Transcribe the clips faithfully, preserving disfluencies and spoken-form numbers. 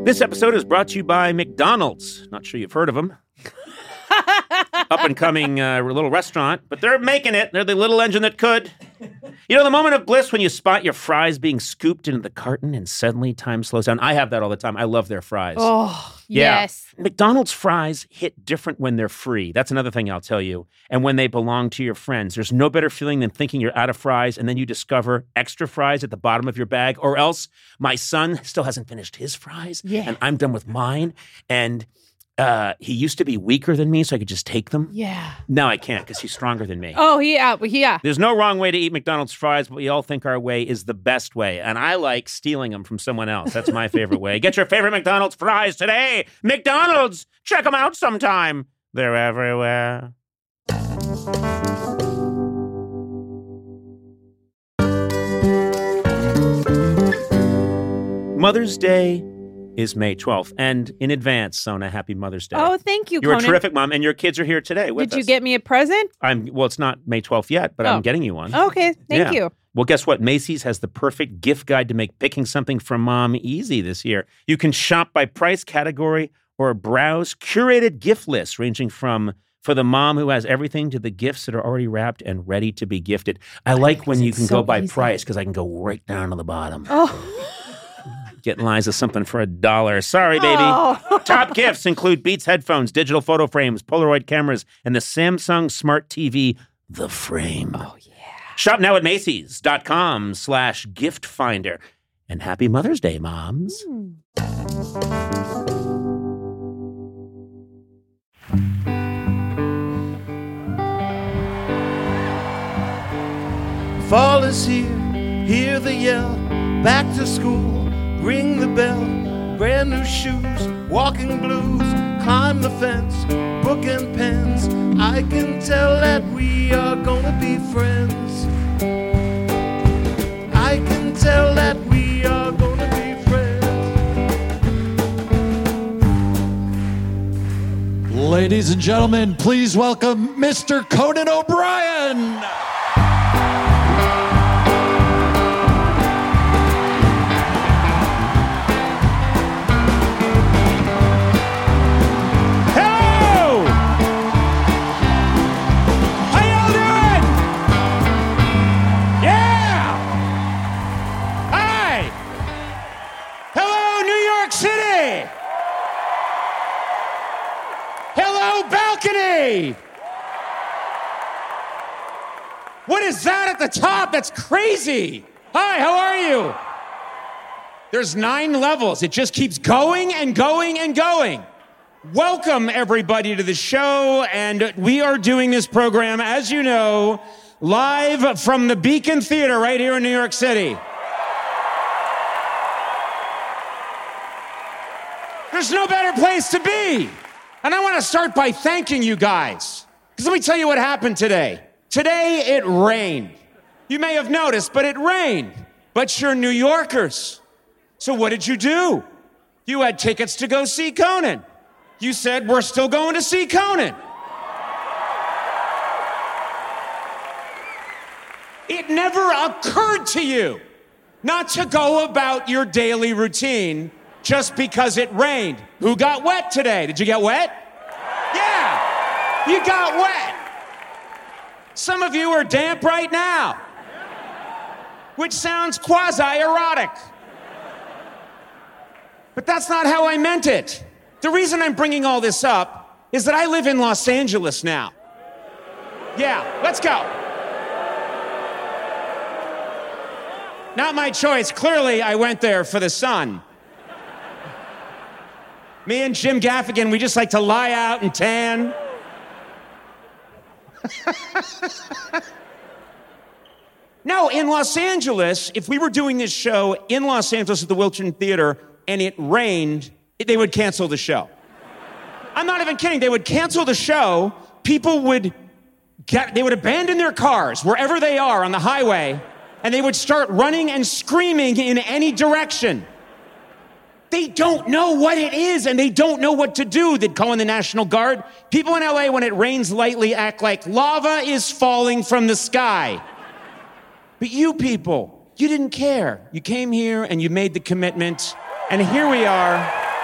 This episode is brought to you by McDonald's. Not sure you've heard of them. Up-and-coming uh, little restaurant, but they're making it. They're the little engine that could. You know, the moment of bliss when you spot your fries being scooped into the carton and suddenly time slows down. I have that all the time. I love their fries. Oh, yeah. yes. McDonald's fries hit different when they're free. That's another thing I'll tell you. And when they belong to your friends. There's no better feeling than thinking you're out of fries and then you discover extra fries at the bottom of your bag. Or else my son still hasn't finished his fries. Yeah. And I'm done with mine. And uh, he used to be weaker than me, so I could just take them. Yeah. Now I can't because he's stronger than me. Oh, yeah. Yeah. There's no wrong way to eat McDonald's fries, but we all think our way is the best way. And I like stealing them from someone else. That's my favorite way. Get your favorite McDonald's fries today. McDonald's. Check them out sometime. They're everywhere. Mother's Day is May twelfth. And in advance, Sona, happy Mother's Day. Oh, thank you, You're Conan. a terrific mom, and your kids are here today with Did you us. get me a present? I'm Well, it's not May twelfth yet, but Oh. I'm getting you one. Okay, thank Yeah. you. Well, guess what? Macy's has the perfect gift guide to make picking something for mom easy this year. You can shop by price category or browse curated gift lists ranging from for the mom who has everything to the gifts that are already wrapped and ready to be gifted. I like when you it's can so go by easy. price because I can go right down to the bottom. Oh. Get Liza something for a dollar. Sorry, baby. Oh. Top gifts include Beats headphones, digital photo frames, Polaroid cameras, and the Samsung Smart T V, The Frame. Oh, yeah. Shop now at Macy's.com slash gift finder. And happy Mother's Day, moms. Mm. Fall is here, hear the yell, back to school, ring the bell, brand new shoes, walking blues, climb the fence, book and pens. I can tell that we are gonna be friends. I can tell that we are gonna be friends. Ladies and gentlemen, please welcome Mister Conan O'Brien. Hello! How y'all doing? Yeah! Hi! Hello, New York City! Hello, balcony! What is that at the top? That's crazy! Hi, how are you? There's nine levels. It just keeps going and going and going. Welcome, everybody, to the show, and we are doing this program, as you know, live from the Beacon Theater right here in New York City. There's no better place to be. And I want to start by thanking you guys. Because let me tell you what happened today. Today, it rained. You may have noticed, but it rained. But you're New Yorkers. So what did you do? You had tickets to go see Conan. You said, we're still going to see Conan. It never occurred to you not to go about your daily routine just because it rained. Who got wet today? Did you get wet? Yeah, you got wet. Some of you are damp right now, which sounds quasi-erotic. But that's not how I meant it. The reason I'm bringing all this up is that I live in Los Angeles now. Yeah, let's go. Not my choice. Clearly, I went there for the sun. Me and Jim Gaffigan, we just like to lie out and tan. No, in Los Angeles, if we were doing this show in Los Angeles at the Wilton Theater and it rained, they would cancel the show. I'm not even kidding. They would cancel the show. People would get, they would abandon their cars wherever they are on the highway, and they would start running and screaming in any direction. They don't know what it is, and they don't know what to do. They'd call in the National Guard. People in L A, when it rains lightly, act like lava is falling from the sky. But you people, you didn't care. You came here and you made the commitment, and here we are.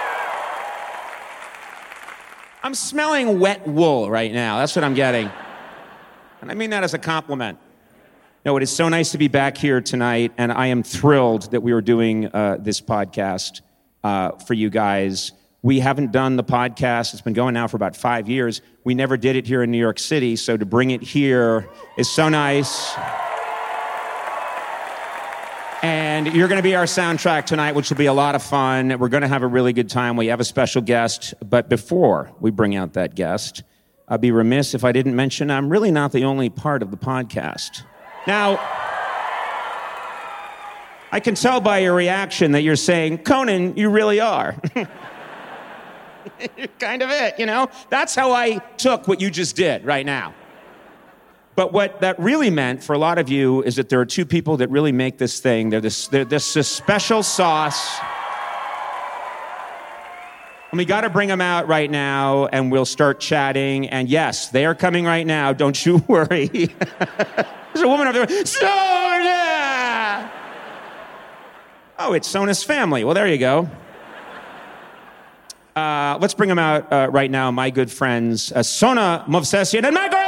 I'm smelling wet wool right now. That's what I'm getting. And I mean that as a compliment. No, it is so nice to be back here tonight, and I am thrilled that we are doing uh, this podcast uh, for you guys. We haven't done the podcast. It's been going now for about five years. We never did it here in New York City, so to bring it here is so nice. And you're going to be our soundtrack tonight, which will be a lot of fun. We're going to have a really good time. We have a special guest, but before we bring out that guest, I'd be remiss if I didn't mention I'm really not the only part of the podcast. Now, I can tell by your reaction that you're saying, Conan, you really are. You're kind of it, you know? That's how I took what you just did right now. But what that really meant for a lot of you is that there are two people that really make this thing. They're this, they're this, this special sauce. And we got to bring them out right now, and we'll start chatting. And yes, they are coming right now. Don't you worry. There's a woman over there. Sona! Oh, it's Sona's family. Well, there you go. Uh, let's bring them out uh, right now, my good friends, uh, Sona Movsesian and Matt Gorley!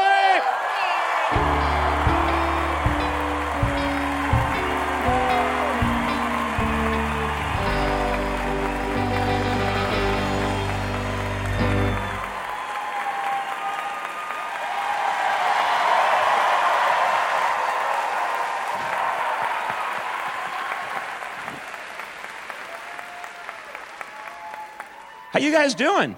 How you guys doing?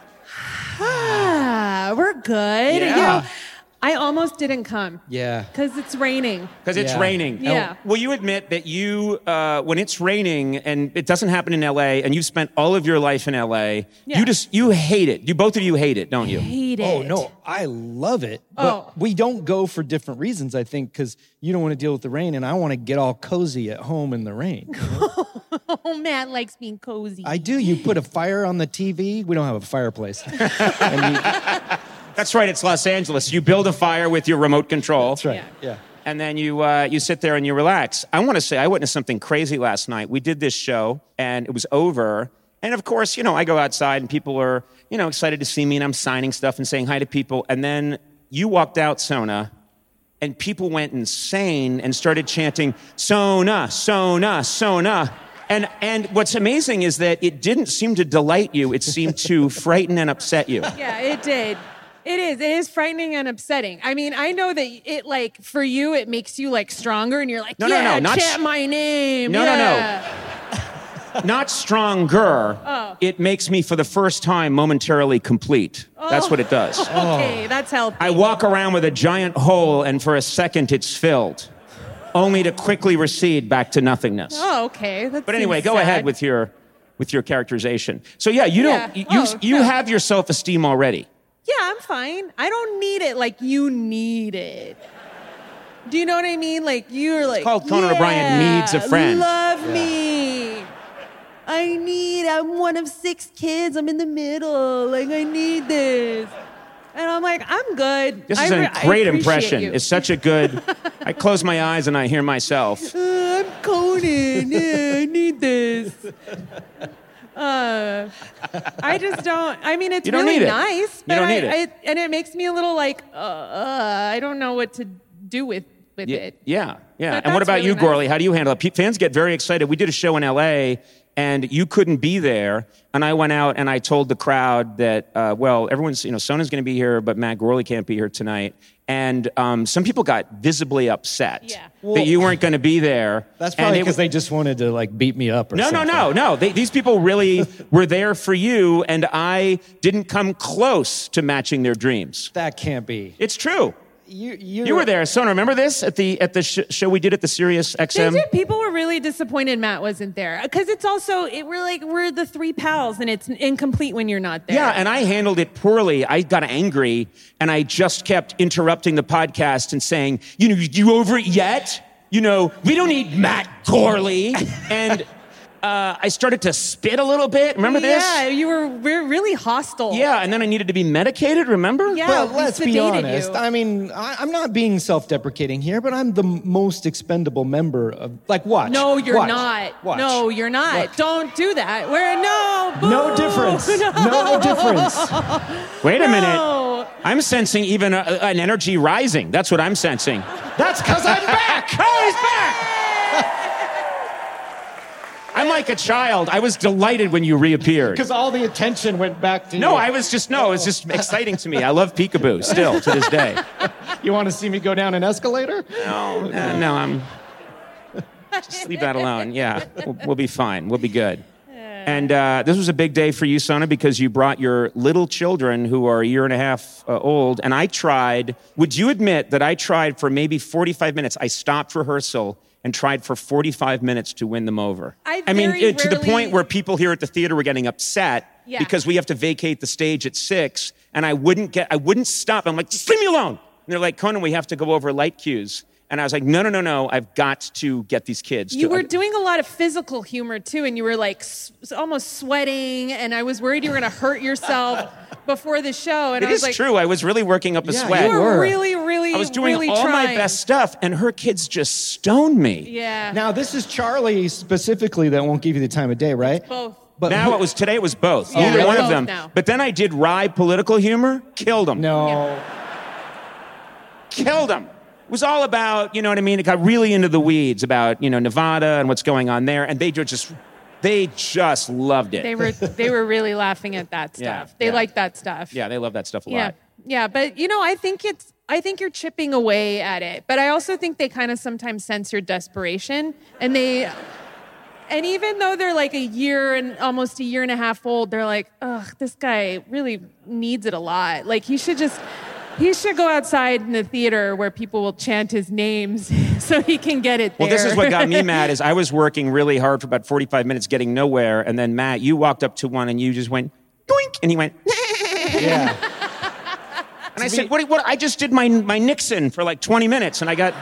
Ah, we're good. Yeah. You know, I almost didn't come. Yeah. Because it's raining. Because it's Yeah. raining. Yeah. Will you admit that you, uh, when it's raining and it doesn't happen in L A, and you've spent all of your life in L A, Yeah. you just you hate it. You both of you hate it, don't you? Hate it. Oh, no, I love it. But Oh. we don't go for different reasons, I think, because you don't want to deal with the rain, and I want to get all cozy at home in the rain. Oh, Matt likes being cozy. I do. You put a fire on the T V. We don't have a fireplace. And you, That's right. It's Los Angeles. You build a fire with your remote control. that's right. Yeah. Yeah. And then you uh, you sit there and you relax. I want to say I witnessed something crazy last night. We did this show and it was over. And of course, you know, I go outside and people are, you know, excited to see me and I'm signing stuff and saying hi to people. And then you walked out, Sona, and people went insane and started chanting, Sona, Sona, Sona. And and what's amazing is that it didn't seem to delight you. It seemed to frighten and upset you. Yeah, it did. It is. It is frightening and upsetting. I mean, I know that it, like, for you, it makes you, like, stronger, and you're like, No, no, yeah, no, not chant s- my name. No, no, no. yeah. Not stronger. Oh. It makes me, for the first time, momentarily complete. That's what it does. Okay, that's healthy. I walk around with a giant hole, and for a second, it's filled, only to quickly recede back to nothingness. Oh, okay. That But anyway, seems go sad. ahead with your with your characterization. So yeah, you don't Yeah. you Oh, you no. have your self-esteem already. Yeah, I'm fine. I don't need it like you need it. Do you know what I mean? Like, you're like, called Conan yeah, O'Brien needs a friend. Love me. I need, I'm one of six kids. I'm in the middle. Like, I need this. And I'm like, I'm good. This I is re- a I great appreciate impression. you. It's such a good. I close my eyes and I hear myself. Uh, I'm Conan. Yeah, I need this. Uh, I just don't. I mean, it's You don't really need it. nice, You but don't I, need it. I, and it makes me a little like, uh, uh, I don't know what to do with with Yeah, it. yeah, yeah. But And what that's about really you, nice. Gorley? How do you handle it? Pe- Fans get very excited. We did a show in L A, and you couldn't be there. And I went out and I told the crowd that, uh, well, everyone's, you know, Sona's going to be here, but Matt Gorley can't be here tonight. And um, some people got visibly upset Yeah. that you weren't going to be there. That's And probably it because was- they just wanted to, like, beat me up or No, no, something. no, no. They, these people really were there for you, and I didn't come close to matching their dreams. That can't be. It's true. You, you're, You were there, Sona. Remember this at the at the sh- show we did at the Sirius X They M? did. People were really disappointed Matt wasn't there because it's also it, we're like we're the three pals and it's incomplete when you're not there. Yeah, and I handled it poorly. I got angry, and I just kept interrupting the podcast and saying, you know, you over it yet? You know, we don't need Matt Gorley. And uh, I started to spit a little bit. Remember this? Yeah, you were re- really hostile. Yeah, and then I needed to be medicated, remember? Yeah, Well, we let's be sedated honest. you. I mean, I, I'm not being self-deprecating here, but I'm the most expendable member of. Like, watch. No, you're Watch. not. Watch. No, you're not. Watch. Don't do that. We're no. Boo. No difference. No difference. Wait a No. minute. I'm sensing even a, an energy rising. That's what I'm sensing. That's because I'm back. Oh, he's back! I'm like a child. I was delighted when you reappeared. Because all the attention went back to you. No, I was just, no, it was just exciting to me. I love peekaboo still to this day. You want to see me go down an escalator? No, uh, no, I'm, just leave that alone. Yeah, we'll, we'll be fine. We'll be good. And uh, this was a big day for you, Sona, because you brought your little children who are a year and a half uh, old. And I tried, would you admit that I tried for maybe forty-five minutes? I stopped rehearsal and tried for forty-five minutes to win them over. I mean, very it, to the rarely- point where people here at the theater were getting upset Yeah. because we have to vacate the stage at six. And I wouldn't get, I wouldn't stop. I'm like, just leave me alone. And they're like, Conan, we have to go over light cues. And I was like, no, no, no, no. I've got to get these kids. You to, were doing a lot of physical humor too, and you were like s- almost sweating, and I was worried you were going to hurt yourself before the show. And It I was is like, true. I was really working up a Yeah, sweat. you were were. really, really, I was doing really all trying. my best stuff, and her kids just stoned me. Yeah. Now, this is Charlie specifically that won't give you the time of day, right? Both. But Now it was today. It was both. Yeah, Either really? one of Both them. now. But then I did wry political humor. Killed them. No. Killed them. It was all about, you know what I mean? It got really into the weeds about, you know, Nevada and what's going on there, and they just, they just loved it. They were they were really laughing at that Yeah, stuff. They yeah. liked that stuff. Yeah, they love that stuff a Yeah. lot. Yeah, but you know, I think it's I think you're chipping away at it. But I also think they kind of sometimes sense your desperation, and they and even though they're like a year and almost a year and a half old, they're like, ugh, this guy really needs it a lot. Like he should just he should go outside in the theater where people will chant his names so he can get it there. Well, this is what got me mad is I was working really hard for about forty-five minutes getting nowhere, and then Matt, you walked up to one and you just went, doink, and he went, Yeah. and I said, what, what, I just did my, my Nixon for like twenty minutes, and I got,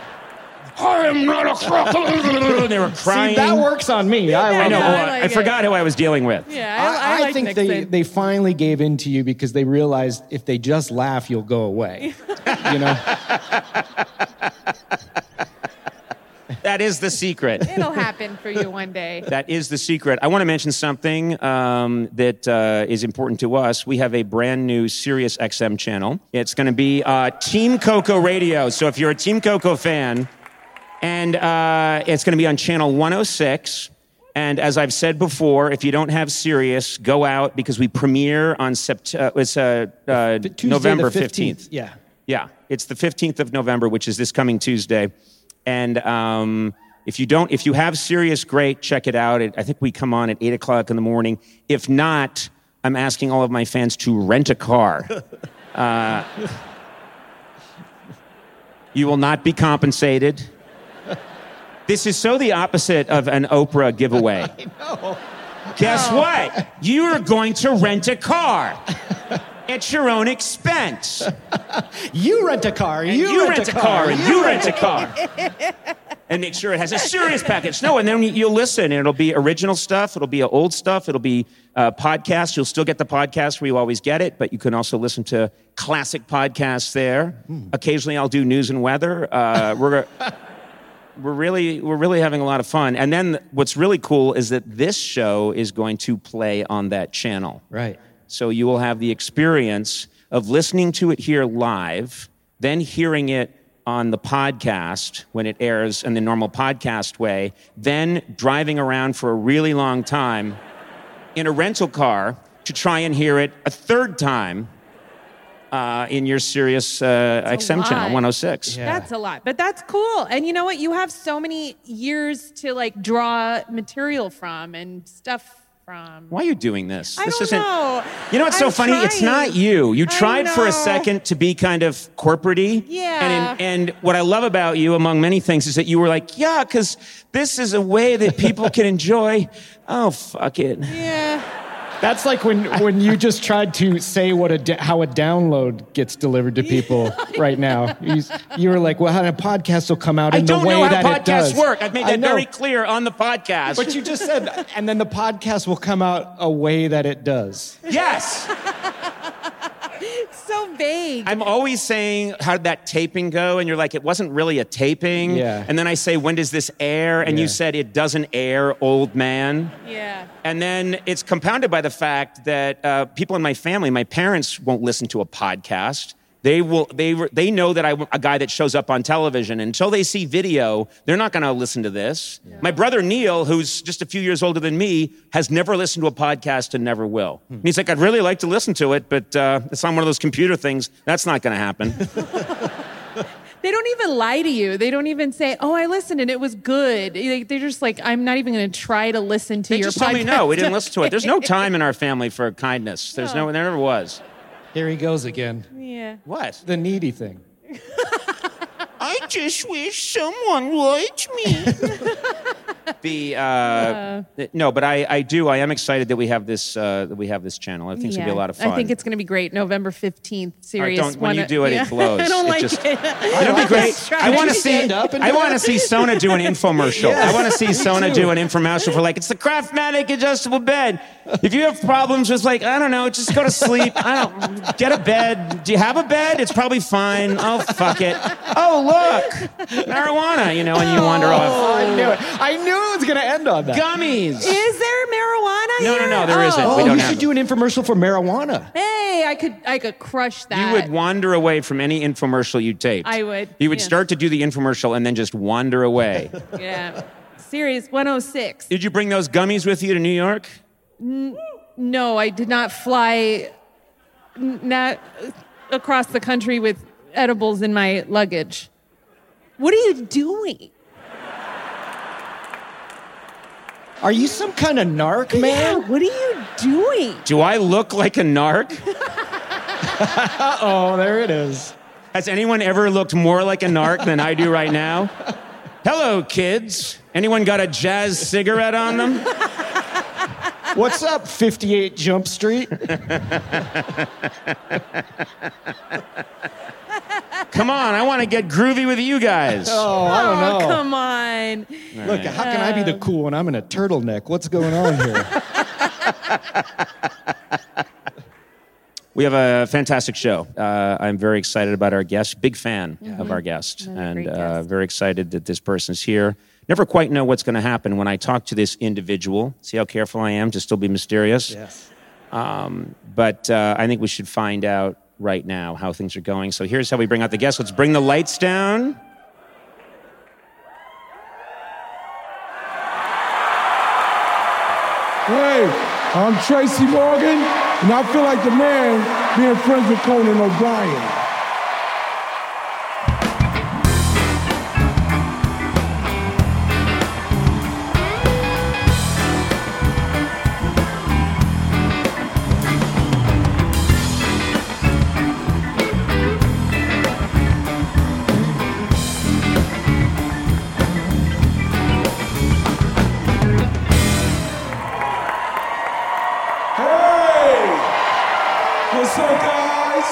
I am not a crocodile. They were crying. See, that works on me. I, I love know. Yeah, well, I I, like it. forgot who I was dealing with. Yeah, I, I, I, I like think Nixon. they, they finally gave in to you because they realized if they just laugh, you'll go away. You know? That is the secret. It'll happen for you one day. That is the secret. I want to mention something um, that uh, is important to us. We have a brand new Sirius X M channel. It's going to be uh, Team Coco Radio. So if you're a Team Coco fan, and uh, it's going to be on channel one oh six. And as I've said before, if you don't have Sirius, go out because we premiere on sept- uh, it's, uh, uh, Tuesday November the fifteenth. fifteenth. Yeah. Yeah, it's the fifteenth of November, which is this coming Tuesday. And um, if you don't, if you have Sirius, great, check it out. It, I think we come on at eight o'clock in the morning. If not, I'm asking all of my fans to rent a car. Uh, you will not be compensated. This is so the opposite of an Oprah giveaway. I know. Guess what? You are going to rent a car at your own expense. You rent a car. You, You rent a car, and you rent a car. And make sure it has a Sirius package. No, and then you'll listen, and it'll be original stuff. It'll be old stuff. It'll be uh, podcasts. You'll still get the podcast where you always get it, but you can also listen to classic podcasts there. Hmm. Occasionally, I'll do news and weather. Uh, we're we're really we're really having a lot of fun. And then what's really cool is that this show is going to play on that channel. Right. So you will have the experience of listening to it here live, then hearing it on the podcast when it airs in the normal podcast way, then driving around for a really long time in a rental car to try and hear it a third time uh, in your Sirius uh, X M lot. channel, one oh six. Yeah. That's a lot, but that's cool. And you know what? You have so many years to like draw material from and stuff from. Why are you doing this? I this don't isn't. know. You know what's so I'm funny? It's trying. not you. You I tried for a know. second to be kind of corporate-y. Yeah. And, and what I love about you, among many things, is that you were like, yeah, because this is a way that people can enjoy. Oh, fuck it. Yeah. That's like when, when you just tried to say what a da- how a download gets delivered to people right now. You, you were like, well, how a podcast will come out in I don't the way know how that it does. podcasts work. I've made I that know. very clear on the podcast. But you just said, and then the podcast will come out a way that it does. Yes. So vague. I'm always saying, how did that taping go? And you're like, it wasn't really a taping. Yeah. And then I say, when does this air? And Yeah. you said, it doesn't air, old man. Yeah. And then it's compounded by the fact that uh, people in my family, my parents won't listen to a podcast. They will. They they know that I'm a guy that shows up on television. Until they see video, they're not going to listen to this. Yeah. My brother Neil, who's just a few years older than me, has never listened to a podcast and never will. Hmm. And he's like, I'd really like to listen to it, but uh, it's on one of those computer things. That's not going to happen. They don't even lie to you. They don't even say, "Oh, I listened and it was good." Like, they're just like, "I'm not even going to try to listen to they your just podcast." tell me no. We didn't listen to it. There's no time in our family for kindness. There's no. no there never was. Here he goes again. Yeah. What? The needy thing. I just wish someone liked me. the uh, uh, no, but I, I do. I am excited that we have this uh, that we have this channel. I think it's yeah. gonna be a lot of fun. I think it's gonna be great. November fifteenth. Serious. Right, don't, when wanna, you do it, yeah. it blows. I don't it like just, it. It'll be great. I want to see. stand up and I do want to it? see Sona do an infomercial. Yes, I want to see Sona too. do an infomercial for like it's the Craftmatic adjustable bed. If you have problems with like I don't know, just go to sleep. I don't get a bed. Do you have a bed? It's probably fine. Oh fuck it. Oh look, marijuana. You know, and you wander off. Oh, I knew it. I knew it was going to end on that. Gummies. Is there marijuana No, here? no, no, there oh. isn't. Oh, We don't you have should it. do an infomercial for marijuana. Hey, I could, I could crush that. You would wander away from any infomercial you taped. I would, You would yeah. start to do the infomercial and then just wander away. Yeah. Series one oh six. Did you bring those gummies with you to New York? No, I did not fly n- not across the country with edibles in my luggage. What are you doing? Are you some kind of narc, Yeah, man? what are you doing? Do I look like a narc? Oh, there it is. Has anyone ever looked more like a narc than I do right now? Hello, kids. Anyone got a jazz cigarette on them? What's up, fifty-eight Jump Street? Come on, I want to get groovy with you guys. Oh, I don't know. Oh, come on. Look, how can I be the cool one? I'm in a turtleneck. What's going on here? We have a fantastic show. Uh, I'm very excited about our guest. Big fan Mm-hmm. of our guest. Another and great uh, guest. very excited that this person's here. Never quite know what's going to happen when I talk to this individual. See how careful I am to still be mysterious? Yes. Um, but uh, I think we should find out right now how things are going. So here's how we bring out the guests. Let's bring the lights down. Hey, I'm Tracy Morgan, and I feel like the man being friends with Conan O'Brien. Hey! What's up, guys?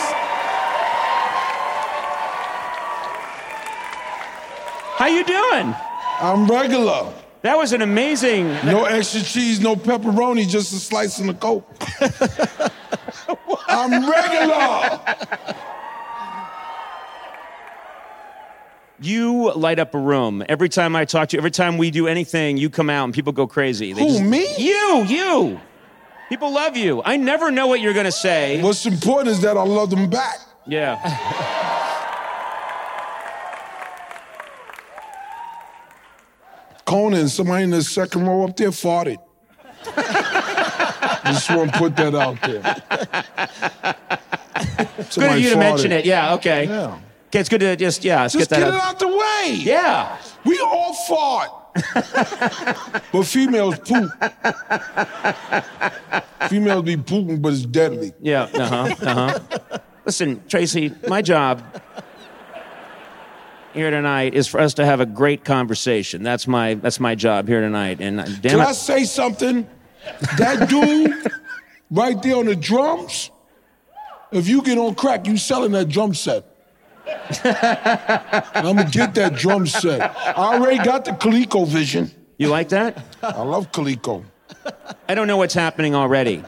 How you doing? I'm regular. That was an amazing... No extra cheese, no pepperoni, just a slice and a Coke. I'm regular. You light up a room. Every time I talk to you, every time we do anything, you come out and people go crazy. They Who, just- me? You, you. People love you. I never know what you're going to say. What's important is that I love them back. Yeah. Conan, somebody in the second row up there farted. Just want to put that out there. Good of Somebody you to farted. mention it. Yeah, okay. Yeah. Okay, it's good to just, yeah, let's Just get get, that it out. out the way. Yeah. We all fart. But females poop. Females be pooping, but it's deadly. Yeah, uh-huh, uh-huh. Listen, Tracy, my job here tonight is for us to have a great conversation. That's my that's my job here tonight. And uh, damn Can it. I say something? That dude right there on the drums. If you get on crack, you selling that drum set. I'm gonna get that drum set. I already got the ColecoVision. You like that? I love Coleco. I don't know what's happening already.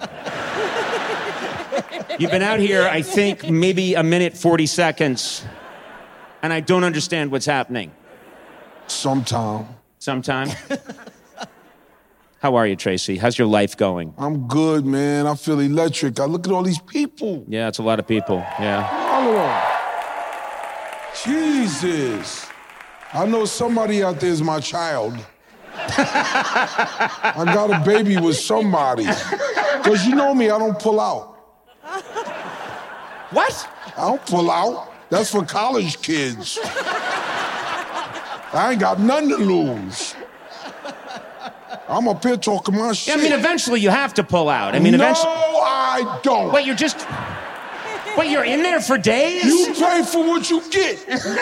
You've been out here, I think, maybe a minute, forty seconds, and I don't understand what's happening. Sometime. Sometime? How are you, Tracy? How's your life going? I'm good, man. I feel electric. I look at all these people. Yeah, it's a lot of people, yeah. All of them. Jesus. I know somebody out there is my child. I got a baby with somebody. Because you know me, I don't pull out. What? I don't pull out. That's for college kids. I ain't got nothing to lose. I'm up here talking my shit. Yeah, I mean, eventually you have to pull out. I mean, no, eventually... I don't. Wait, you're just... Wait, you're in there for days? You pay for what you get.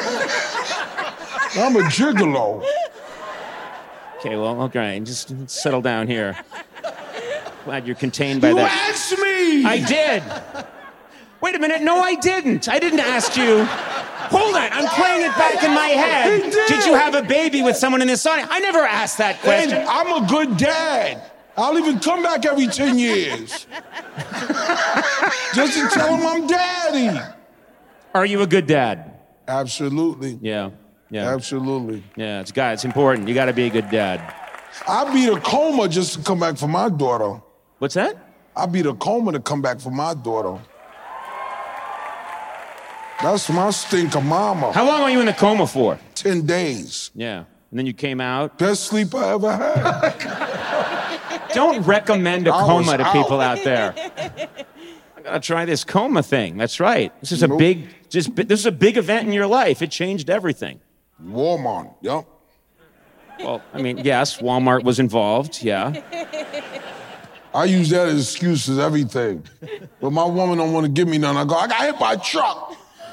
I'm a gigolo. Okay, well, okay, just settle down here. Glad you're contained by you that. You asked me! I did. Wait a minute, no, I didn't. I didn't ask you. Hold on, I'm playing it back in my head. He did. Did you have a baby with someone in this audience? I never asked that question. And I'm a good dad. I'll even come back every ten years. Just to tell him I'm daddy. Are you a good dad? Absolutely. Yeah, yeah. Absolutely. Yeah, it's got, it's important. You got to be a good dad. I beat a coma just to come back for my daughter. What's that? I beat a coma to come back for my daughter. That's my stinker mama. How long were you in the coma for? Ten days. Yeah, and then you came out. Best sleep I ever had. Don't recommend a I coma was to out. people out there. I gotta try this coma thing. That's right. This is a Nope. big, just this is a big event in your life. It changed everything. Walmart, yup. Well, I mean, yes, Walmart was involved. Yeah. I use that as excuse as everything. But my woman don't want to give me none. I go, I got hit by a truck.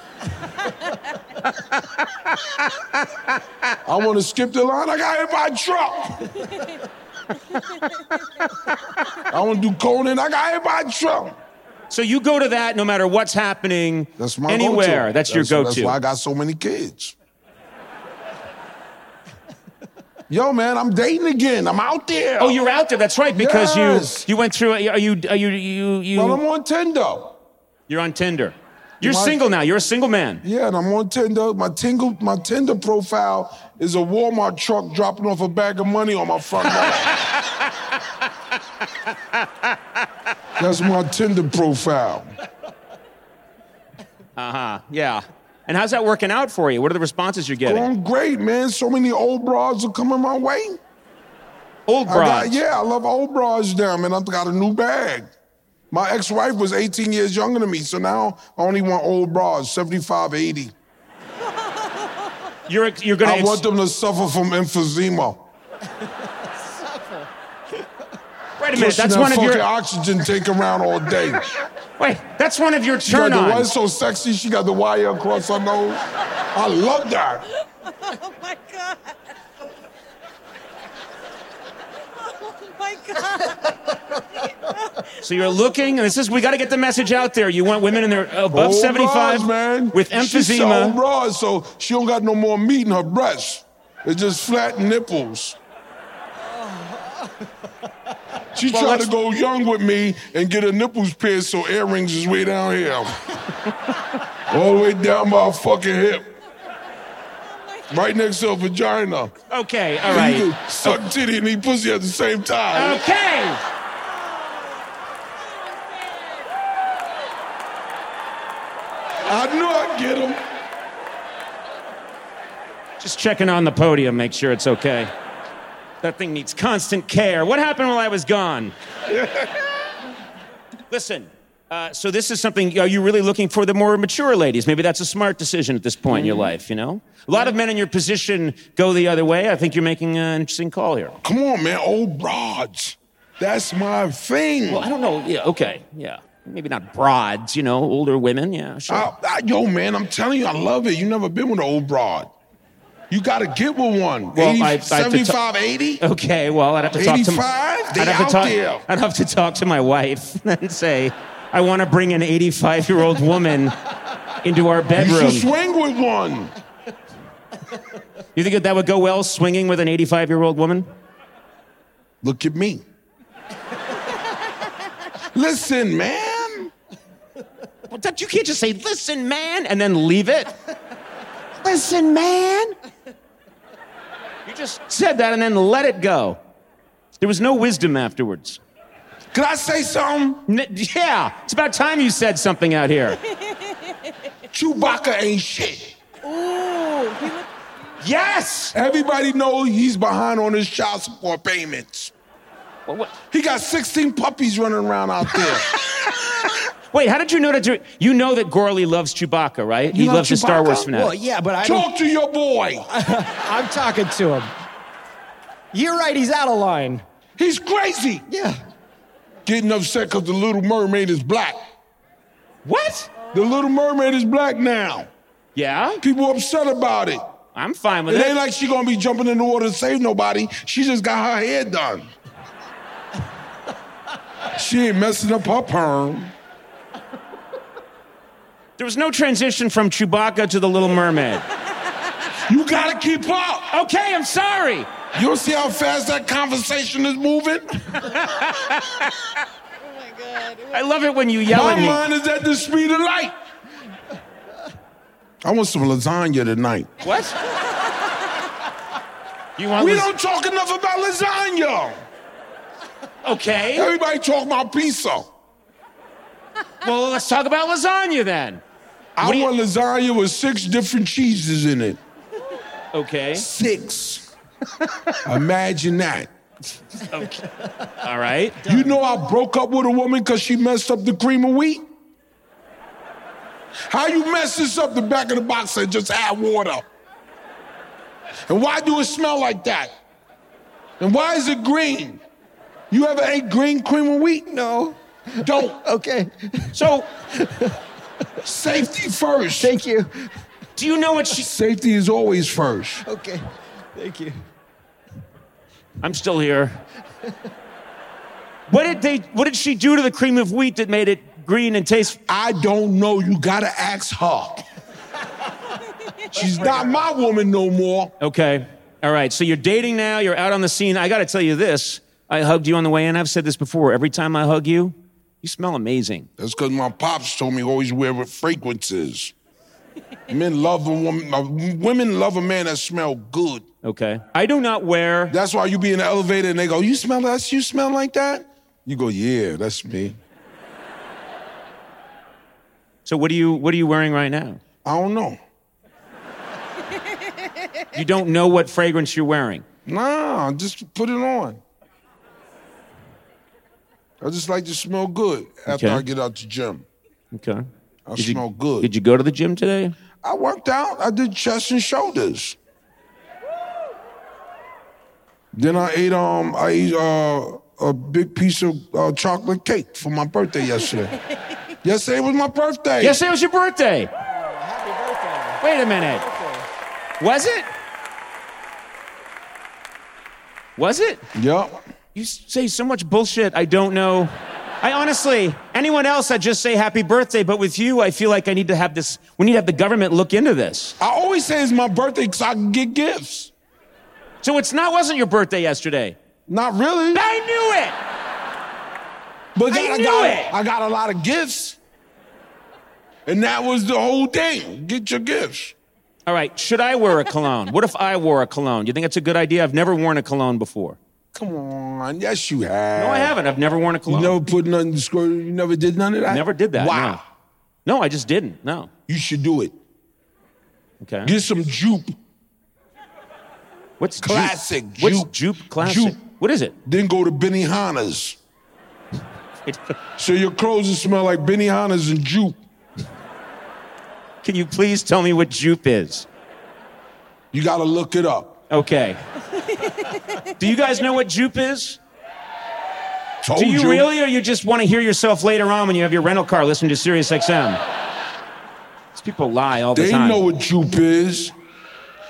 I want to skip the line. I got hit by a truck. I want to do Conan. I got hit by a truck. So you go to that no matter what's happening. That's my anywhere. go-to. That's, that's your go-to. That's why I got so many kids. Yo, man, I'm dating again. I'm out there. Oh, you're out there. That's right, because Yes. you you went through. Are you are you you you? Well, I'm on Tinder. You're on Tinder. You're My- single now. You're a single man. Yeah, and I'm on Tinder. My Tinder, my Tinder profile is a Walmart truck dropping off a bag of money on my front lawn. That's my Tinder profile. Uh huh. Yeah. And how's that working out for you? What are the responses you're getting? Going great, man. So many old bras are coming my way. Old I bras. got, yeah, I love old bras down, man. I've got a new bag. My ex-wife was eighteen years younger than me, so now I only want old bras, seventy-five, eighty. You're you're gonna. I want them to suffer from emphysema. Wait a minute. Pushing That's that one of fucking your. oxygen tank around all day. Wait. That's one of your She got the one turn-ons. so sexy, she got the wire across her nose. I love that. Oh my God. Oh my God. So you're looking, and this is we got to get the message out there. You want women in their above Old seventy-five bras, man. with She sell emphysema. bras, so she don't got no more meat in her breasts. It's just flat nipples. She Well, tried let's- to go young with me and get her nipples pierced so earrings is way down here. All the way down by her fucking hip. Right next to her vagina. Okay. All You right. can suck titty and eat pussy at the same time. Okay. I knew I'd get him. Just checking on the podium, make sure it's okay. That thing needs constant care. What happened while I was gone? Listen, uh, so this is something, are you really looking for the more mature ladies? Maybe that's a smart decision at this point in your life, you know? A lot of men in your position go the other way. I think you're making an interesting call here. Come on, man. Old broads. That's my thing. Well, I don't know. Yeah, okay, yeah. Maybe not broads, you know, older women, yeah, sure. I, I, yo, man, I'm telling you, I love it. You never been with an old broad. You got to get with one. Well, eighty, I- I have to seventy-five, eighty? Okay, well, I'd have to talk to eighty-five? They I'd have out to talk, there. I'd have to talk to my wife and say, I want to bring an eighty-five-year-old woman into our You bedroom. should swing with one. You think that that would go well, swinging with an eighty-five-year-old woman? Look at me. Listen, man. Well, that, you can't just say, listen, man, and then leave it. Listen, man. You just said that and then let it go. There was no wisdom afterwards. Could I say something? N- yeah, it's about time you said something out here. Chewbacca ain't shit. Ooh, he look- Yes! Everybody knows he's behind on his child support payments. What- what- He got sixteen puppies running around out there. Wait, how did you know that? You, you know that Gorley loves Chewbacca, right? You he love loves the Star Chewbacca? Wars fanatic. Well, yeah, but I don't. Talk to your boy. I'm talking to him. You're right. He's out of line. He's crazy. Yeah. Getting upset because the Little Mermaid is black. What? The Little Mermaid is black now. Yeah? People upset about it. I'm fine with It it. ain't like she gonna be jumping in the water to save nobody. She just got her hair done. She ain't messing up her perm. There was no transition from Chewbacca to the Little Mermaid. You gotta keep up. Okay, I'm sorry. You see how fast that conversation is moving? oh my God. I love it when you yell My at me. mind is at the speed of light. I want some lasagna tonight. What? You want We las- don't talk enough about lasagna. Okay. Everybody talk about pizza. Well, let's talk about lasagna then. I What do you- want lasagna with six different cheeses in it. Okay. Six. Imagine that. Okay. All right. You know I broke up with a woman because she messed up the cream of wheat? How you mess this up? The back of the box said just add water. And why do it smell like that? And why is it green? You ever ate green cream of wheat? No. Don't. Okay. So, Safety first. Thank you. do you know what she... Safety is always first. Okay. Thank you. I'm still here. What did they... What did she do to the cream of wheat that made it green and taste... I don't know. You gotta ask her. She's not my woman no more. Okay. All right. So you're dating now. You're out on the scene. I got to tell you this. I hugged you on the way in. I've said this before. Every time I hug you, you smell amazing. That's because my pops told me always wear fragrances. Men love a woman. Uh, women love a man that smell good. Okay. I do not wear... That's why you be in the elevator and they go, "You smell that? You smell like that?" You go, "Yeah, that's me." So what are you what are you wearing right now? I don't know. You don't know what fragrance you're wearing. Nah, just put it on. I just like to smell good after Okay. I get out the gym. Okay. I Did you- smell good. Did you go to the gym today? I worked out. I did chest and shoulders. Then I ate um I ate uh, a big piece of uh, chocolate cake for my birthday yesterday. Yesterday was my birthday. Yesterday was your birthday. Wait a minute. Was it? Was it? Yep. You say so much bullshit. I don't know. I honestly, anyone else, I'd just say happy birthday. But with you, I feel like I need to have this, we need to have the government look into this. I always say it's my birthday because I can get gifts. So it's not, wasn't your birthday yesterday? Not really. I knew it. But I I, knew got, it. I got a lot of gifts. And that was the whole thing. Get your gifts. All right, should I wear a cologne? What if I wore a cologne? Do you think that's a good idea? I've never worn a cologne before. Come on. Yes, you have. No, I haven't. I've never worn a You cologne. never put nothing to squirt. You never did none of that? Never did that. Wow. No. No, I just didn't. No. You should do it. Okay. Get some jupe. What's Classic Jupe? What's Jupe. Jupe Classic? Jupe. What is it? Then go to Benihana's. So your clothes will smell like Benihana's and jupe. Can you please tell me what Jupe is? You got to look it up. Okay. Do you guys know what Jupe is? Told Do you really, or you just want to hear yourself later on when you have your rental car listening to Sirius X M? These people lie all the They time. know what jupe is.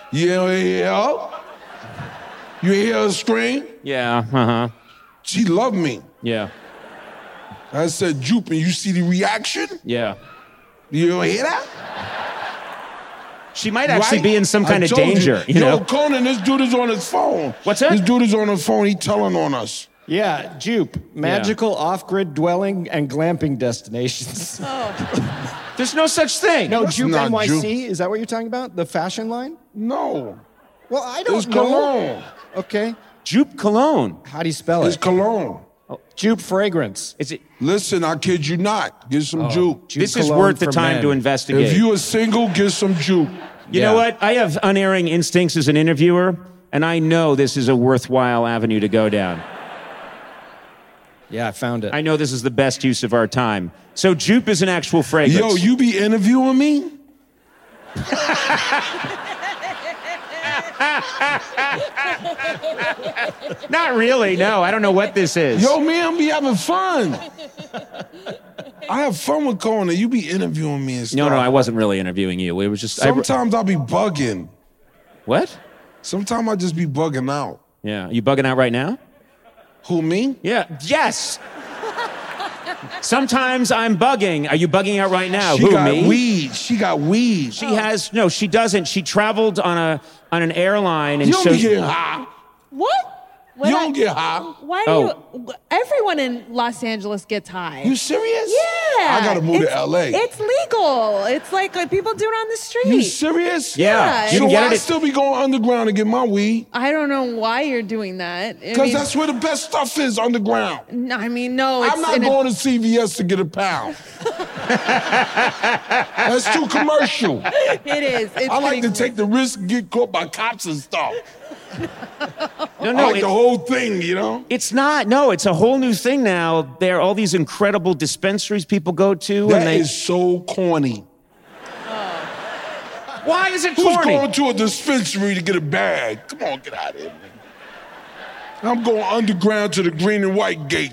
Yeah, yeah. You hear her scream? Yeah, uh-huh. She loved me. Yeah, I said, Jupe, and you see the reaction? yeah. You don't hear that? She might actually Right? be in some kind I of told danger, you, Yo, know? Conan, this dude is on his phone. What's that? This dude is on his phone. He telling on us. Yeah, Jupe, magical off-grid dwelling and glamping destinations. There's no such thing. No, That's Jupe not N Y C, Jupe. is that what you're talking about? The fashion line? No, Well, I don't it's know. cologne. Okay. Jupe cologne. How do you spell It's it? cologne. Jupe fragrance. Is it? Listen, I kid you not. Get some juke. Jupe This is cologne worth the for time men. to investigate. If you are single, get some juke. You Yeah. know what? I have unerring instincts as an interviewer, and I know this is a worthwhile avenue to go down. Yeah, I found it. I know this is the best use of our time. So Jupe is an actual fragrance. Yo, you be interviewing me? Not really, no. I don't know what this is. Yo, man, be having fun. I have fun with Conan. You be interviewing me and stuff. no, no, I wasn't really interviewing you. It was just... I, Sometimes I'll be bugging. what? Sometimes I just be bugging out. Yeah. You bugging out right now? Who, me? Yeah. Yes. Sometimes I'm bugging. Are you bugging out right now? She Who, got me? weed. She got weed. She has... No, she doesn't. She traveled on a on an airline and You don't so... be getting high. What? When You I- don't get high. Why do Oh. you? Everyone in Los Angeles gets high. You serious? yeah. I gotta move It's- to L A. It's legal. It's like, like people do it on the street. You serious? Yeah. Yeah. You So can why get I it... at- still be going underground to get my weed? I don't know why you're doing that. I Because mean, that's where the best stuff is, underground. no, I mean, no. It's I'm not in a- going to C V S to get a pound. That's too commercial. It is. It's I like pretty to take the risk and get caught by cops and stuff. No, I no. like it- the whole thing, you know? It's not. No, it's a whole new thing now. There are all these incredible dispensaries people go to, That and they. is so corny. Why is it Who's corny? going to a dispensary to get a bag? Come on, get out of here, man. I'm going underground to the green and white gate.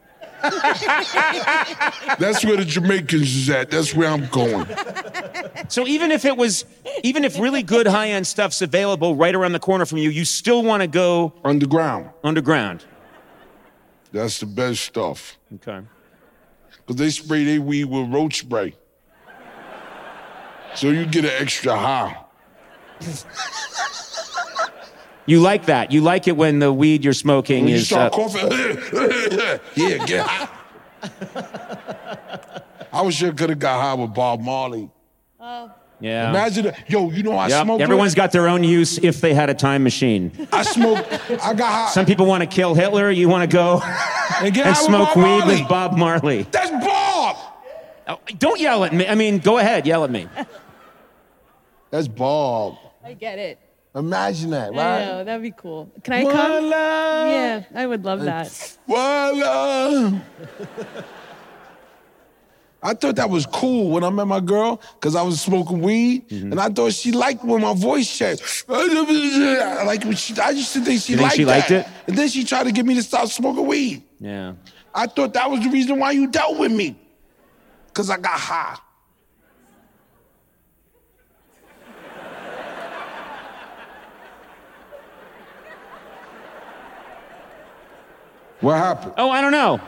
That's where the Jamaicans is at. That's where I'm going. So even if it was, even if really good high-end stuff's available right around the corner from you, you still want to go Underground. underground. That's the best stuff. Okay. Because they spray their weed with roach spray. So you get an extra high. You like that? You like it when the weed you're smoking When you is. start uh, coughing, yeah, get high. I wish I could have got high with Bob Marley. yeah. Imagine that. Yo, you know I Yep. smoked. Everyone's got their own use if they had a time machine. I smoked. I got high. Some people want to kill Hitler. You want to go and get and high smoke with Bob weed Marley. with Bob Marley. That's Bob. Oh, don't yell at me. I mean, go ahead, yell at me. That's Bob. I get it. Imagine that, I right? know. That'd be cool. Can I come? Voila. Yeah, I would love that. Voila. I thought that was cool when I met my girl because I was smoking weed, Mm-hmm. and I thought she liked when my voice changed. Like when she, I used to think she You think liked she that. liked it? And then she tried to get me to stop smoking weed. Yeah. I thought that was the reason why you dealt with me, because I got high. What happened? Oh, I don't know.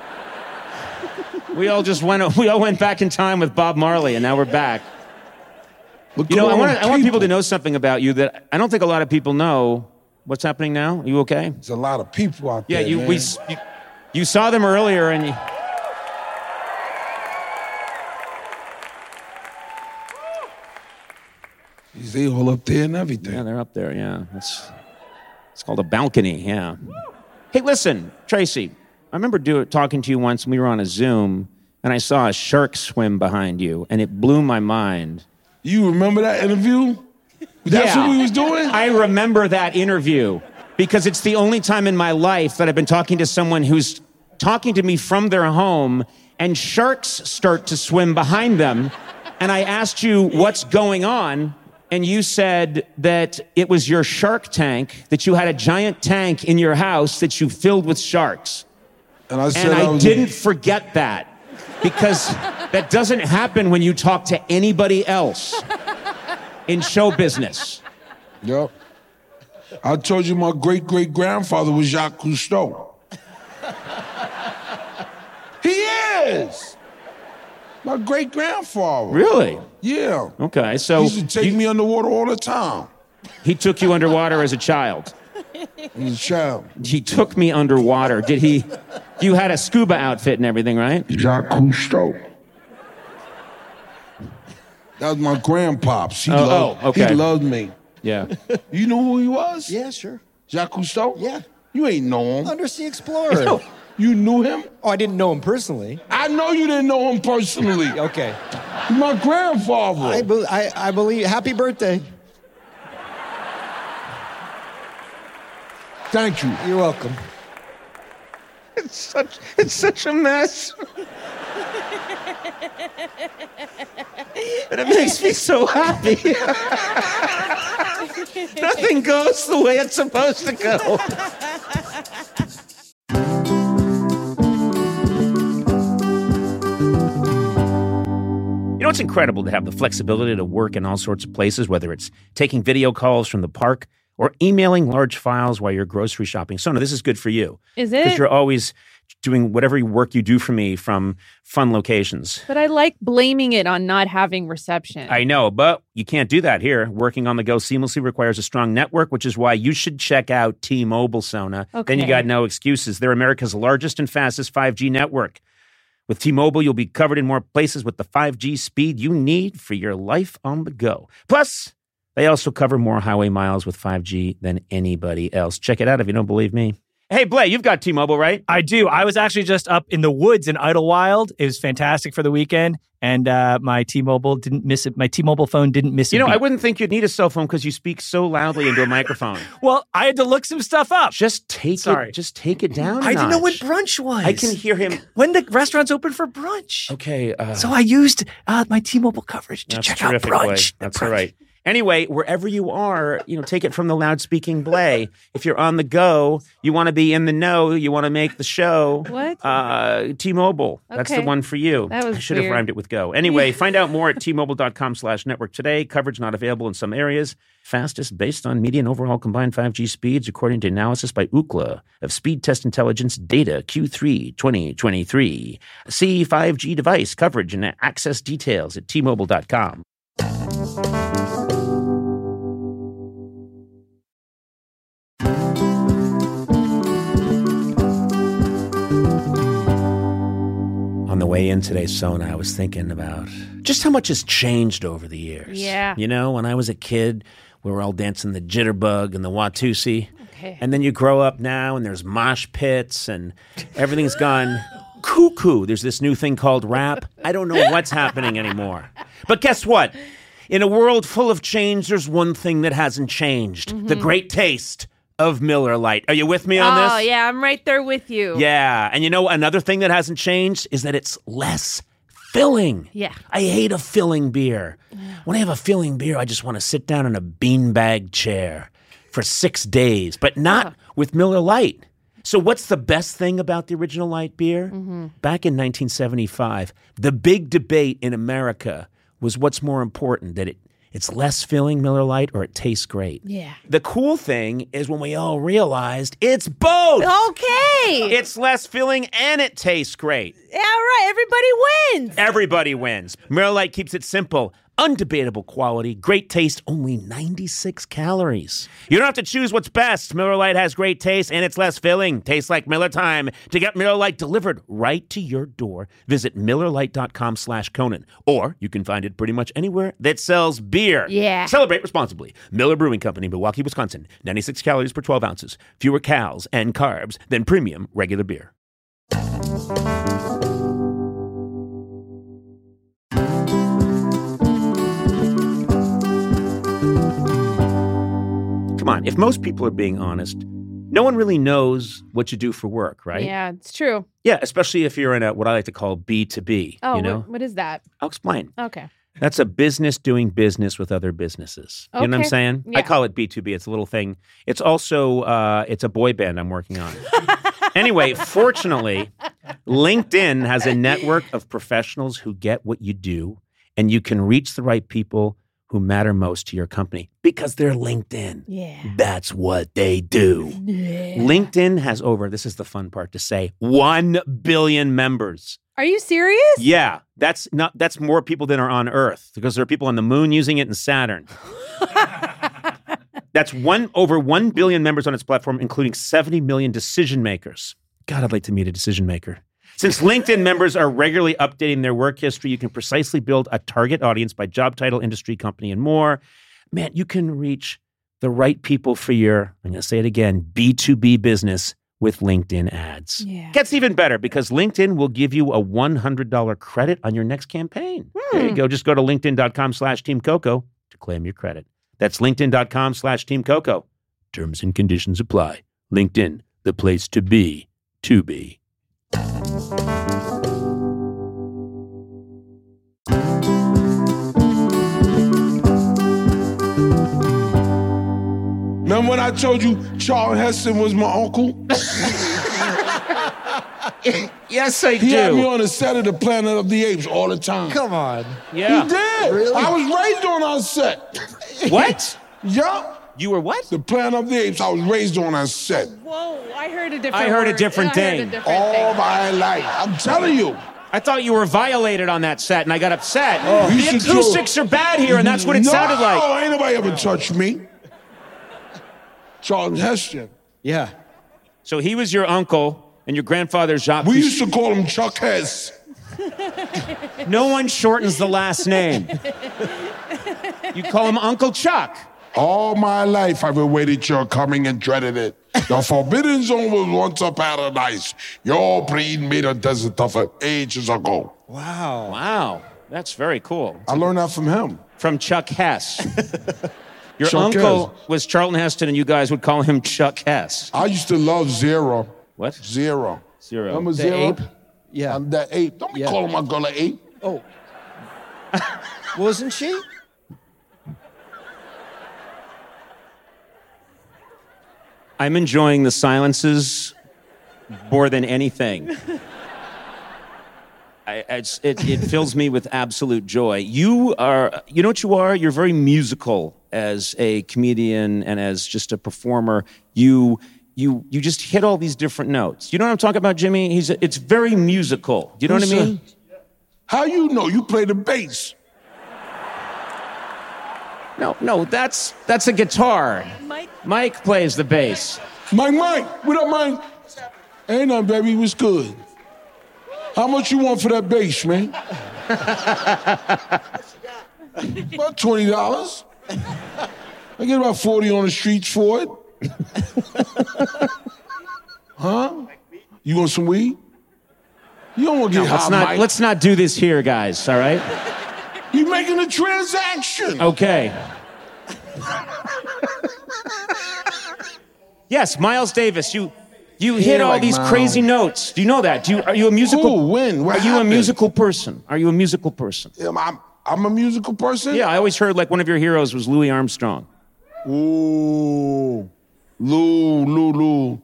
We all just went. We all went back in time with Bob Marley, and now we're back. Look You know, I at want. all I want people to people. know something about you that I don't think a lot of people know. What's happening now? Are you okay? There's a lot of people out Yeah, there. you man. we s- you, you saw them earlier, and you, They all up there and everything. yeah, they're up there. Yeah, it's it's called a balcony. Yeah. Hey, listen, Tracy. I remember do, talking to you once. And we were on a Zoom, and I saw a shark swim behind you, and it blew my mind. You remember that interview? That's Yeah. what we was doing? I remember that interview because it's the only time in my life that I've been talking to someone who's talking to me from their home and sharks start to swim behind them. And I asked you what's going on, and you said that it was your shark tank, that you had a giant tank in your house that you filled with sharks. And I said And I was didn't forget that because that doesn't happen when you talk to anybody else in show business. Yep. I told you my great-great-grandfather was Jacques Cousteau. He is! My great-grandfather. Really? Yeah. Okay, so He used to take you- me underwater all the time. he took you underwater as a child. As a child. He took me underwater. Did he? You had a scuba outfit and everything, right? Jacques Cousteau. That was my grandpops. He Oh, loved, oh, okay. He loved me. Yeah. You know who he was? Yeah, sure. Jacques Cousteau? Yeah. You ain't know him. Undersea Explorer. You knew him? Oh, I didn't know him personally. I know you didn't know him personally. Okay. My grandfather. I, be- I, I believe. Happy birthday. Thank you. You're welcome. It's such, it's such a mess. But it makes me so happy. Nothing goes the way it's supposed to go. You know, it's incredible to have the flexibility to work in all sorts of places, whether it's taking video calls from the park or emailing large files while you're grocery shopping. Sona, this is good for you. Is Because it? you're always doing whatever work you do for me from fun locations. But I like blaming it on not having reception. I know, but you can't do that here. Working on the go seamlessly requires a strong network, which is why you should check out T-Mobile, Sona. Then you Okay. got no excuses. They're America's largest and fastest five G network. With T-Mobile, you'll be covered in more places with the five G speed you need for your life on the go. Plus, they also cover more highway miles with five G than anybody else. Check it out if you don't believe me. Hey, Blay, you've got T-Mobile, right? I do. I was actually just up in the woods in Idlewild. It was fantastic for the weekend, and uh, my T-Mobile didn't miss it. My T-Mobile phone didn't miss it. You know, I wouldn't think you'd need a cell phone because you speak so loudly into a microphone. Well, I had to look some stuff up. Just take Sorry. it. Just take it down. a I didn't know when notch. brunch was. I can hear him. when the restaurant's open for brunch. Okay. Uh, So I used uh, my T-Mobile coverage to that's check out terrific, brunch. Blay. The That's brunch. all right. Anyway, wherever you are, you know, take it from the loud-speaking Blay. If you're on the go, you want to be in the know, you want to make the show. What? Uh, T-Mobile. That's the Okay. one for you. That was I should have weird. rhymed it with go. Anyway, find out more at T-Mobile.com slash network today. Coverage not available in some areas. Fastest based on median overall combined five G speeds, according to analysis by Ookla of Speed Test Intelligence data Q three twenty twenty-three. See five G device coverage and access details at T Mobile dot com. On the way in today, Sona, I was thinking about just how much has changed over the years. Yeah. You know, when I was a kid, we were all dancing the jitterbug and the Watusi. Okay. And then you grow up now and there's mosh pits and everything's gone cuckoo. There's this new thing called rap. I don't know what's happening anymore. But guess what? In a world full of change, there's one thing that hasn't changed. The great taste of Miller Lite. Are you with me on this? Oh, yeah, I'm right there with you. Yeah. And you know, another thing that hasn't changed is that it's less filling. Yeah. I hate a filling beer. When I have a filling beer, I just want to sit down in a beanbag chair for six days, but not with Miller Lite. So what's the best thing about the original light beer? Back in nineteen seventy-five, the big debate in America was what's more important, that it it's less filling, Miller Lite, or it tastes great. Yeah. The cool thing is when we all realized it's both. Okay. It's less filling and it tastes great. Yeah, right. Everybody wins. Everybody wins. Miller Lite keeps it simple. Undebatable quality, great taste, only ninety-six calories. You don't have to choose what's best. Miller Lite has great taste and it's less filling. Tastes like Miller time. To get Miller Lite delivered right to your door, visit Miller Lite dot com slash Conan. Or you can find it pretty much anywhere that sells beer. Yeah. Celebrate responsibly. Miller Brewing Company, Milwaukee, Wisconsin. ninety-six calories per twelve ounces. Fewer calories and carbs than premium regular beer. Come on, if most people are being honest, no one really knows what you do for work, right? Yeah, it's true. Yeah, especially if you're in a what I like to call B two B. Oh, you know? what, what is that? I'll explain. Okay. That's a business doing business with other businesses. You know what I'm Okay. saying? I Yeah. call it B two B. It's a little thing. It's also uh, it's a boy band I'm working on. Anyway, fortunately, LinkedIn has a network of professionals who get what you do, and you can reach the right people who matter most to your company because they're LinkedIn. Yeah. That's what they do. Yeah. LinkedIn has over, this is the fun part to say, one billion members. Are you serious? Yeah, that's not that's more people than are on Earth because there are people on the moon using it and Saturn. That's one over one billion members on its platform, including seventy million decision makers. God, I'd like to meet a decision maker. Since LinkedIn members are regularly updating their work history, you can precisely build a target audience by job title, industry, company, and more. Man, you can reach the right people for your, I'm going to say it again, B two B business with LinkedIn ads. Yeah. Gets even better because LinkedIn will give you a one hundred dollars credit on your next campaign. Hmm. There you go. Just go to linkedin.com slash Team Coco to claim your credit. That's linkedin.com slash Team Coco. Terms and conditions apply. LinkedIn, the place to be, to be. Remember when I told you Charlton Heston was my uncle? Yes, I He do. had me on the set of the Planet of the Apes all the time. Come on. Yeah. He did. Really? I was raised on our set. What? Yeah. You were what? The Planet of the Apes, I was raised on our set. Whoa, I heard a different I heard a word. different I thing. Heard a different All thing. my life. I'm telling you. I thought you were violated on that set, and I got upset. Oh, you the should acoustics do- are bad here, and that's what it no, sounded like. No, ain't nobody ever touched me. Charlton Heston. Yeah. So he was your uncle, and your grandfather Jacques. We used to call him Chuck Hess. No one shortens the last name. You call him Uncle Chuck. All my life I've awaited your coming and dreaded it. The Forbidden Zone was once a paradise. Your breed made a desert of it ages ago. Wow. Wow, that's very cool. I learned that from him. From Chuck Hess. Your Chuck uncle Hess. was Charlton Heston, and you guys would call him Chuck Hess. I used to love Zero. What? Zero. Zero. Remember The Zero? ape? Yeah. I'm that ape. Don't be Yeah. calling my girl an ape. Oh. Wasn't she? I'm enjoying the silences more than anything. I, it's, it, it fills me with absolute joy. You are, you know what you are? You're very musical as a comedian and as just a performer. You, you, you just hit all these different notes. You know what I'm talking about, Jimmy? He's, it's very musical. Do you know what I Who's, uh, mean? How you know? You play the bass. No, no, that's, that's a guitar. Mike? Mike plays the bass. Mike, Mike. What up, Mike? Ain't nothing, baby. What's good? How much you want for that bass, man? About twenty dollars. I get about forty on the streets for it. Huh? You want some weed? You don't want to get Let's high, not, Mike. let's not do this here, guys, all right? You making a transaction. Okay. Yes, Miles Davis, you you hit all like these Miles. crazy notes. Do you know that? Do you, are you a musical? Who? When? What are you happened? a musical person? Are you a musical person? Am I- I'm a musical person? Yeah, I always heard like one of your heroes was Louis Armstrong. Ooh. Lou, Lou, Lou.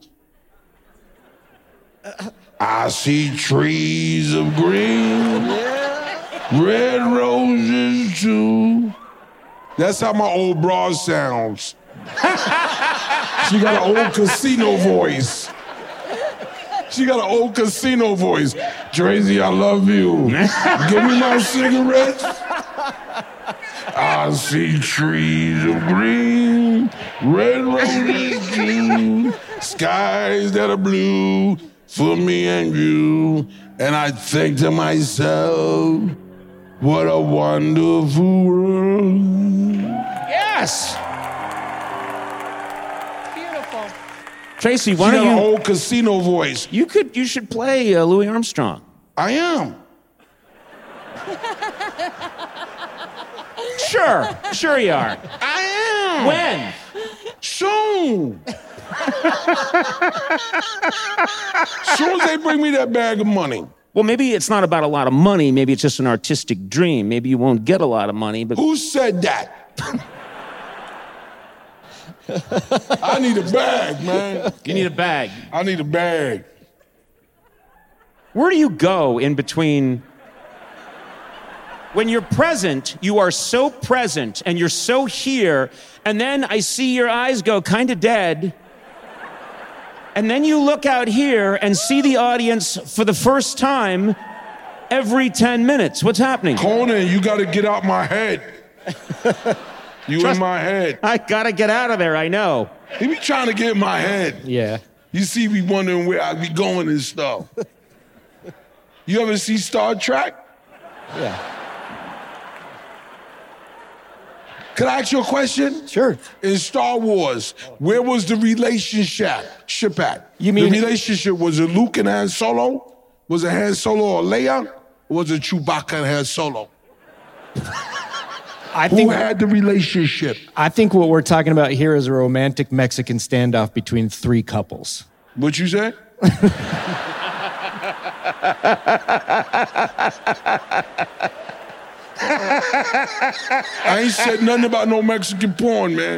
I see trees of green, red roses too. That's how my old bra sounds. She got an old casino voice. She got an old casino voice. Tracy, I love you. Give me my cigarettes. I see trees of green, red roses too, skies that are blue for me and you. And I think to myself, what a wonderful world. Yes. Beautiful. Tracy, She why got don't an you? old casino voice. You could. You should play uh, Louis Armstrong. I am. Sure, sure you are. I am. When? Soon. Soon as they bring me that bag of money. Well, maybe it's not about a lot of money. Maybe it's just an artistic dream. Maybe you won't get a lot of money, but Who said that? I need a bag, man. you need a bag. I need a bag. Where do you go in between? When you're present, you are so present and you're so here, and then I see your eyes go kind of dead. And then you look out here and see the audience for the first time every ten minutes. What's happening? Conan, you got to get out my head. You Trust- in my head. I gotta get out of there, I know. He be trying to get in my head. Yeah. You see me wondering where I be going and stuff. You ever see Star Trek? Yeah. Could I ask you a question? Sure. In Star Wars, where was the relationship ship at? You mean- the relationship, was it Luke and Han Solo? Was it Han Solo or Leia? Or was it Chewbacca and Han Solo? I Who think had the relationship? I think what we're talking about here is a romantic Mexican standoff between three couples. What you say? I ain't said nothing about no Mexican porn, man.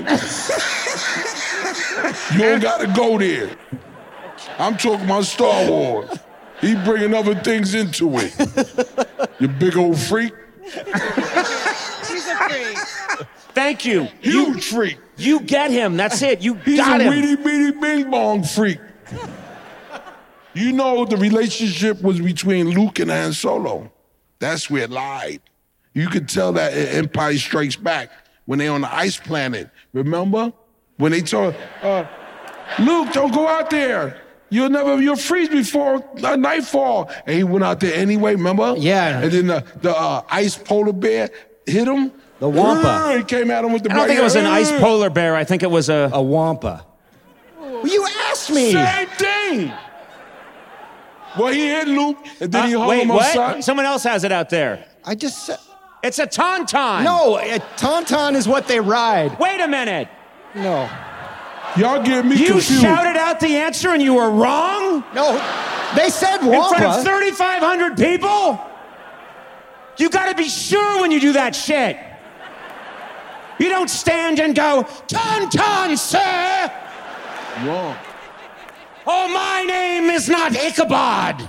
You don't gotta go there. I'm talking about Star Wars. He bringing other things into it. You big old freak. He's a freak. Thank you. Huge freak. You get him. That's it. You He's got a him. weedy beady bing bong freak. You know the relationship was between Luke and Han Solo. That's where it lied. You could tell that in Empire Strikes Back when they on the ice planet. Remember? When they told, uh, Luke, don't go out there. You'll never, you'll freeze before uh, nightfall. And he went out there anyway, remember? Yeah. And then the, the uh, ice polar bear hit him. The Wampa. He came at him with the I don't think it was an ice polar bear. I think it was a... A Wampa. Well, you asked me. Same thing. Well, he hit Luke, and then Uh, he hung wait, him what? outside. Someone else has it out there. I just said. It's a tauntaun. No, a tauntaun is what they ride. Wait a minute. No. Y'all get me You confused. shouted out the answer and you were wrong? No. They said In front of Wampa. thirty-five hundred people? You gotta be sure when you do that shit. You don't stand and go, tauntaun, sir. Wrong. Oh, my name is not Ichabod.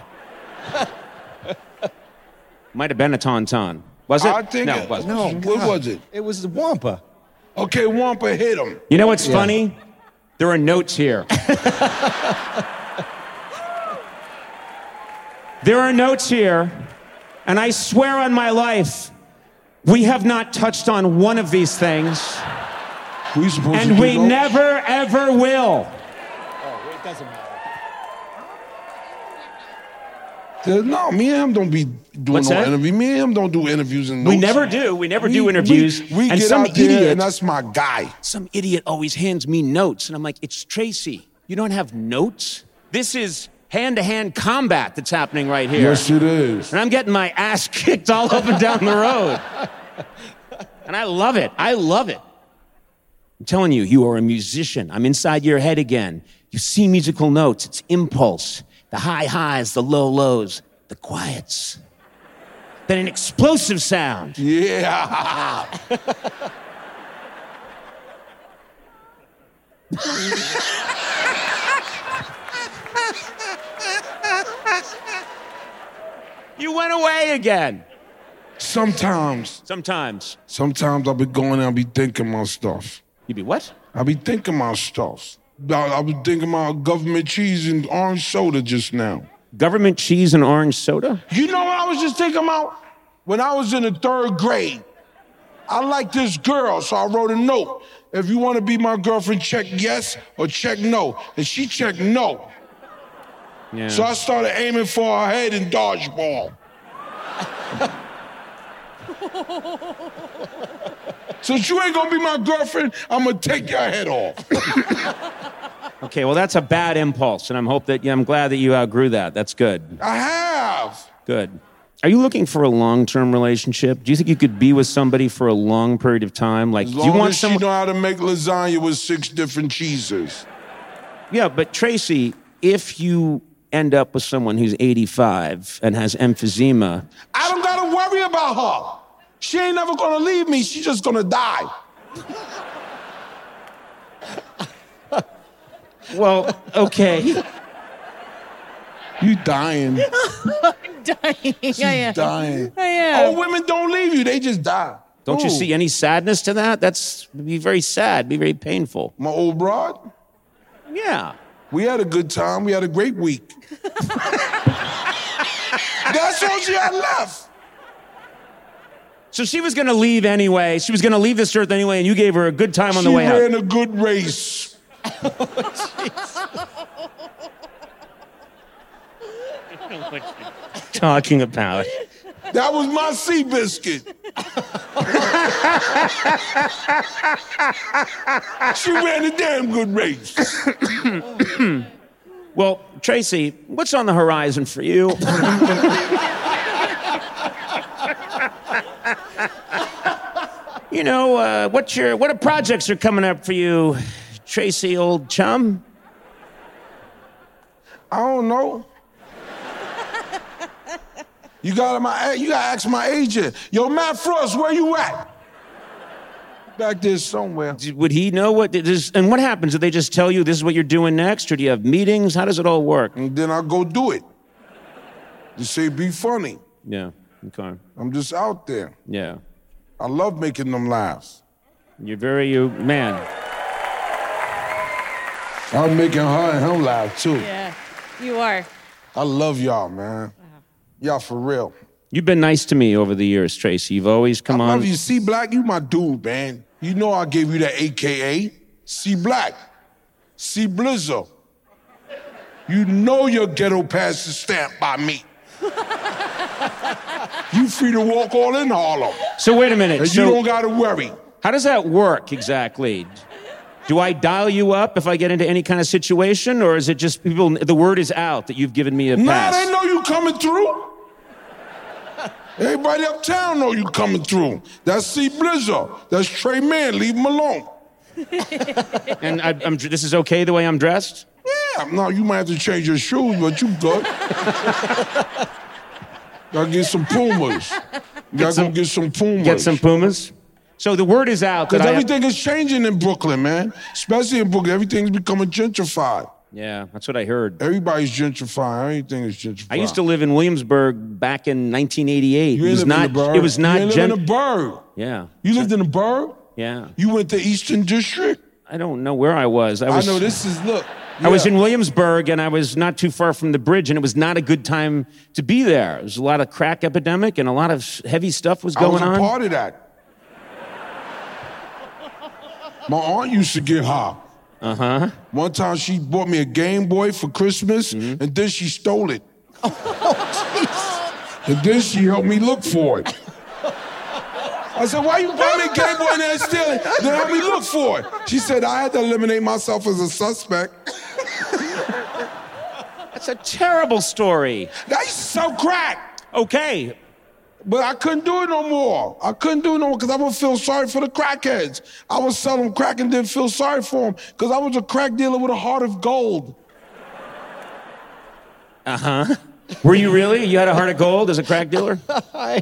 Might have been a tauntaun. Was it? I think no, it, it wasn't. No. What God. was it? It was the Wampa. Okay, Wampa hit him. You know what's funny? There are notes here. There are notes here, and I swear on my life, we have not touched on one of these things, We supposed to and do we those? never, ever will. Uh, No, me and him don't be doing What's no that? interview. Me and him don't do interviews and We notes. never do. We never We- do interviews. We, we and get some out there, idiot, and that's my guy. some idiot always hands me notes, and I'm like, it's Tracy. You don't have notes? This is hand-to-hand combat that's happening right here. Yes, it is. And I'm getting my ass kicked all up and down the road. And I love it. I love it. I'm telling you, you are a musician. I'm inside your head again. You see musical notes. It's impulse. The high highs, the low lows, the quiets. Then an explosive sound. Yeah. You went away again. Sometimes, Sometimes. sometimes I'll be going and I'll be thinking my stuff. You be what? I'll be thinking my stuff. I, I was thinking about government cheese and orange soda just now. Government cheese and orange soda? You know what I was just thinking about? When I was in the third grade, I liked this girl, so I wrote a note. If you want to be my girlfriend, check yes or check no. And she checked no. Yeah. So I started aiming for her head in dodgeball. Since you ain't gonna be my girlfriend, I'm gonna take your head off. Okay, well, that's a bad impulse, and I'm hope that yeah, I'm glad that you outgrew that. That's good. I have. Good. Are you looking for a long-term relationship? Do you think you could be with somebody for a long period of time? Like, As do long you want as someone? she know how to make lasagna with six different cheeses. Yeah, but Tracy, if you end up with someone who's eighty-five and has emphysema, I don't gotta worry about her. She ain't never gonna leave me. She's just gonna die. well, okay. You dying. I'm dying. She's I am. dying. I am. Old women don't leave you. They just die. Don't you Ooh. see any sadness to that? That's be very sad, be very painful. My old broad? Yeah. We had a good time. We had a great week. That's all she had left. So she was going to leave anyway. She was going to leave this earth anyway, and you gave her a good time on the She way out. ran a good race. Talking about. That was my sea biscuit. She ran a damn good race. Well, Tracy, what's on the horizon for you? You know, uh, what's your what are projects are coming up for you, Tracy, old chum? I don't know. You got my you gotta ask my agent. Yo, Matt Frost, where you at? Back there somewhere. Would he know what it is? And what happens? Do they just tell you this is what you're doing next, or do you have meetings? How does it all work? And then I go do it. Just say be funny. Yeah. Okay. I'm just out there. Yeah. I love making them laugh. You're very you man. I'm making her and him laugh too. Yeah, you are. I love y'all, man. Y'all for real. You've been nice to me over the years, Tracy. You've always come I on. love you. C Black, you my dude, man. You know I gave you that A K A. C Black. C Blizzo. You know your ghetto pass is stamped by me. You free to walk all in Harlem. So wait a minute. And so you don't gotta worry. How does that work exactly? Do I dial you up if I get into any kind of situation, or is it just people? The word is out that you've given me a Nah, pass. they know you coming through. Everybody uptown know you coming through. That's C Blizzo. That's Trey Man. Leave him alone. And I, I'm, this is okay the way I'm dressed? Yeah, no, you might have to change your shoes, but you good. Gotta get some Pumas. You gotta some- go get some Pumas. Get some Pumas. So the word is out that Because I everything is changing in Brooklyn, man. Especially in Brooklyn, everything's becoming gentrified. Yeah, that's what I heard. Everybody's gentrifying. Everything is gentrified. I used to live in Williamsburg back in nineteen eighty-eight. You It was lived not. in the burg. It was not. You lived gen- in the burg. Yeah. You lived in the burg? Yeah. You went to Eastern District? I don't know where I was. I I, was. know this is, look. I was yeah. in Williamsburg, and I was not too far from the bridge, and it was not a good time to be there. There was a lot of crack epidemic, and a lot of heavy stuff was I going was a on. part of that. My aunt used to get high. Uh-huh. One time she bought me a Game Boy for Christmas, Mm-hmm. and then she stole it. And then she helped me look for it. I said, why you buy me a Game Boy and then steal it? Then help me look for it. She said, I had to eliminate myself as a suspect. That's a terrible story. I used to sell crack. Okay. But I couldn't do it no more. I couldn't do it no more because I would feel sorry for the crackheads. I would sell them crack and didn't feel sorry for them because I was a crack dealer with a heart of gold. Uh-huh. Were you really? You had a heart of gold as a crack dealer? I,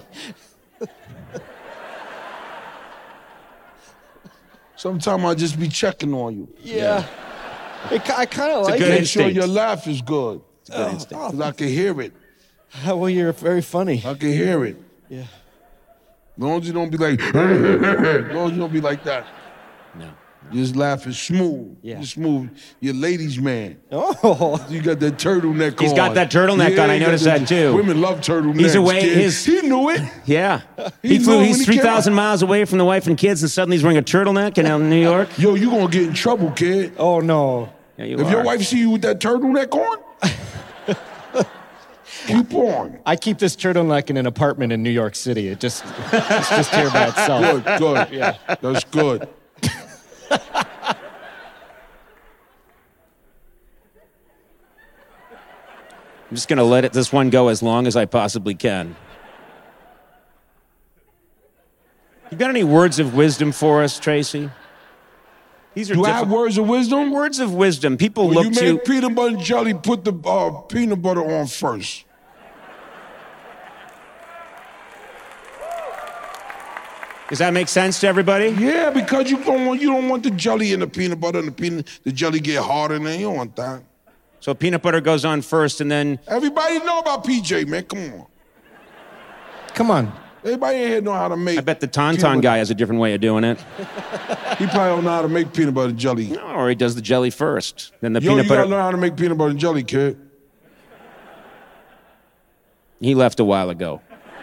Sometimes I just be checking on you. yeah. It, I kind of like good it. Make sure instinct. your laugh is good. Good instinct. Because I can hear it. Well, you're very funny. I can hear it. Yeah. As long as you don't be like, as long as you don't be like that. No. You just laugh is smooth. Yeah. You're smooth. You're ladies' man. Oh. You got that turtleneck He's on. got that turtleneck on. I he got noticed that, too. Women love turtlenecks. He's away- kid. his- He knew it. Yeah. He He, knew flew, when he's he three came thousand miles away from the wife and kids, and suddenly he's wearing a turtleneck in New York. Yo, you gonna get in trouble, kid. Oh, no. Yeah, you If are. your wife see you with that turtleneck on, keep on. I keep this turtleneck in an apartment in New York City. It just, it's just here by itself. Good, good. Yeah. That's good. I'm just going to let it, this one go as long as I possibly can. You got any words of wisdom for us, Tracy? These are Do I have difficult- words of wisdom? words of wisdom. People When look you to make peanut butter and jelly, put the uh, peanut butter on first. Does that make sense to everybody? Yeah, because you don't want you don't want the jelly in the peanut butter and the peanut the jelly get harder and then you don't want that. So peanut butter goes on first, and then... Everybody know about P J, man. Come on. Come on. Everybody in here know how to make... I bet the Tauntaun guy has a different way of doing it. He probably don't know how to make peanut butter and jelly. No, or he does the jelly first. Then the Yo, peanut you butter... gotta learn how to make peanut butter and jelly, kid. He left a while ago.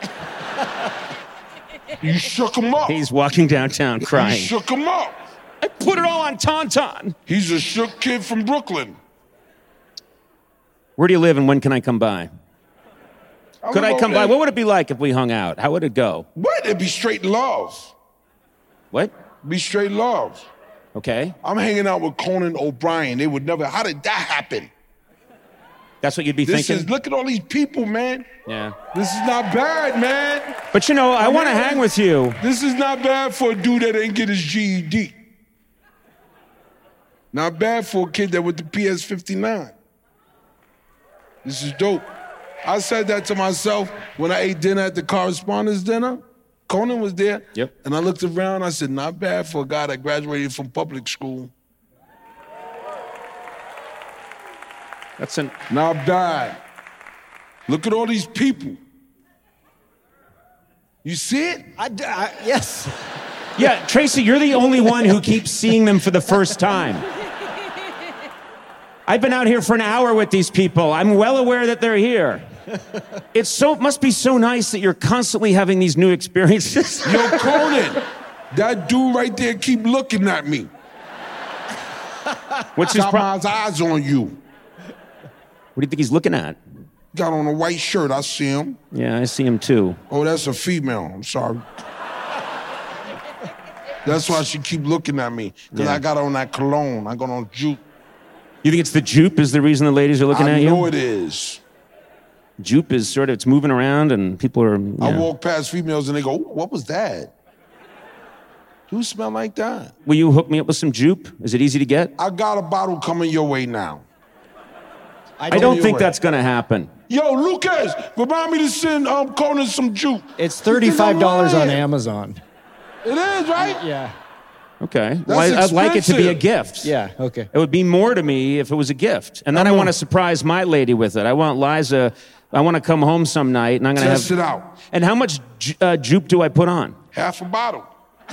You shook him up. He's walking downtown crying. You shook him up. I put it all on Tauntaun. He's a shook kid from Brooklyn. Where do you live and when can I come by? I Could I live come over by? there. What would it be like if we hung out? How would it go? What? It'd be straight love. What? Be straight love. Okay. I'm hanging out with Conan O'Brien. They would never... How did that happen? That's what you'd be This thinking? is... Look at all these people, man. Yeah. This is not bad, man. But you know, I want to mean, hang with you. This is not bad for a dude that didn't get his G E D. Not bad for a kid that went to P S fifty-nine. This is dope. I said that to myself when I ate dinner at the correspondence dinner. Conan was there. Yep. And I looked around, I said, not bad for a guy that graduated from public school. That's an... Not bad. Look at all these people. You see it? I, I, yes. Yeah, Tracy, you're the only one who keeps seeing them for the first time. I've been out here for an hour with these people. I'm well aware that they're here. It's so, it must be so nice that you're constantly having these new experiences. Yo, Conan, that dude right there keep looking at me. What's his Got problem? my eyes on you. What do you think he's looking at? Got on a white shirt, I see him. Yeah, I see him too. Oh, that's a female, I'm sorry. That's why she keep looking at me, because Yeah. I got on that cologne, I got on juke. You think it's the jupe is the reason the ladies are looking I at you? know it is. Jupe is sort of, it's moving around and people are, I yeah. walk past females and they go, "Ooh, what was that? Who smell like that?" Will you hook me up with some jupe? Is it easy to get? I got a bottle coming your way now. I don't your think way. that's going to happen. Yo, Lucas, remind me to send um, Conan some juke. It's thirty-five dollars on lying. Amazon. It is, right? Yeah. Okay. Well, I- I'd like it to be a gift. Yeah, okay. It would be more to me if it was a gift. And then I want to surprise my lady with it. I want Liza, I want to come home some night and I'm going to have... Test it out. And how much ju- uh, jupe do I put on? Half a bottle.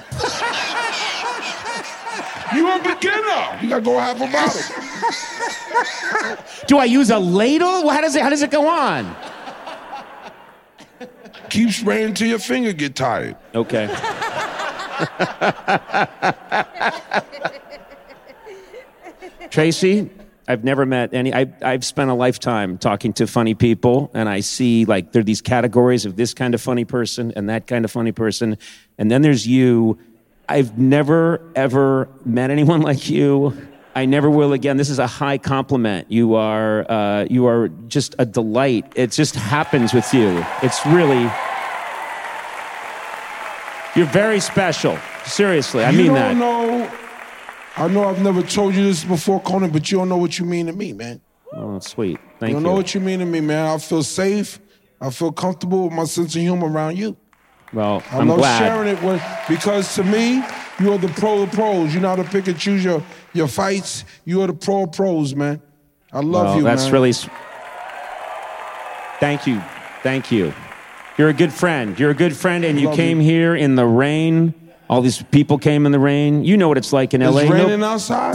You a beginner. You got to go half a bottle. Do I use a ladle? How does it, how does it go on? Keep spraying till your finger get tired. Okay. Tracy, I've never met any. I, I've spent a lifetime talking to funny people, and I see like there are these categories of this kind of funny person and that kind of funny person, and then there's you. I've never ever met anyone like you. I never will again. This is a high compliment. You are uh, you are just a delight. It just happens with you. It's really. You're very special. Seriously, I you mean don't that. know. I know I've never told you this before, Conan, but you don't know what you mean to me, man. Oh, that's sweet. Thank you you. don't know what you mean to me, man. I feel safe. I feel comfortable with my sense of humor around you. Well, I I'm love glad. sharing it with, because to me, you are the pro of pros. You know how to pick and choose your, your fights. You are the pro of pros, man. I love well, you, that's man. really. s- Thank you. Thank you. You're a good friend. You're a good friend, and you Love came you. here in the rain. All these people came in the rain. You know what it's like in L A. It's No- raining outside.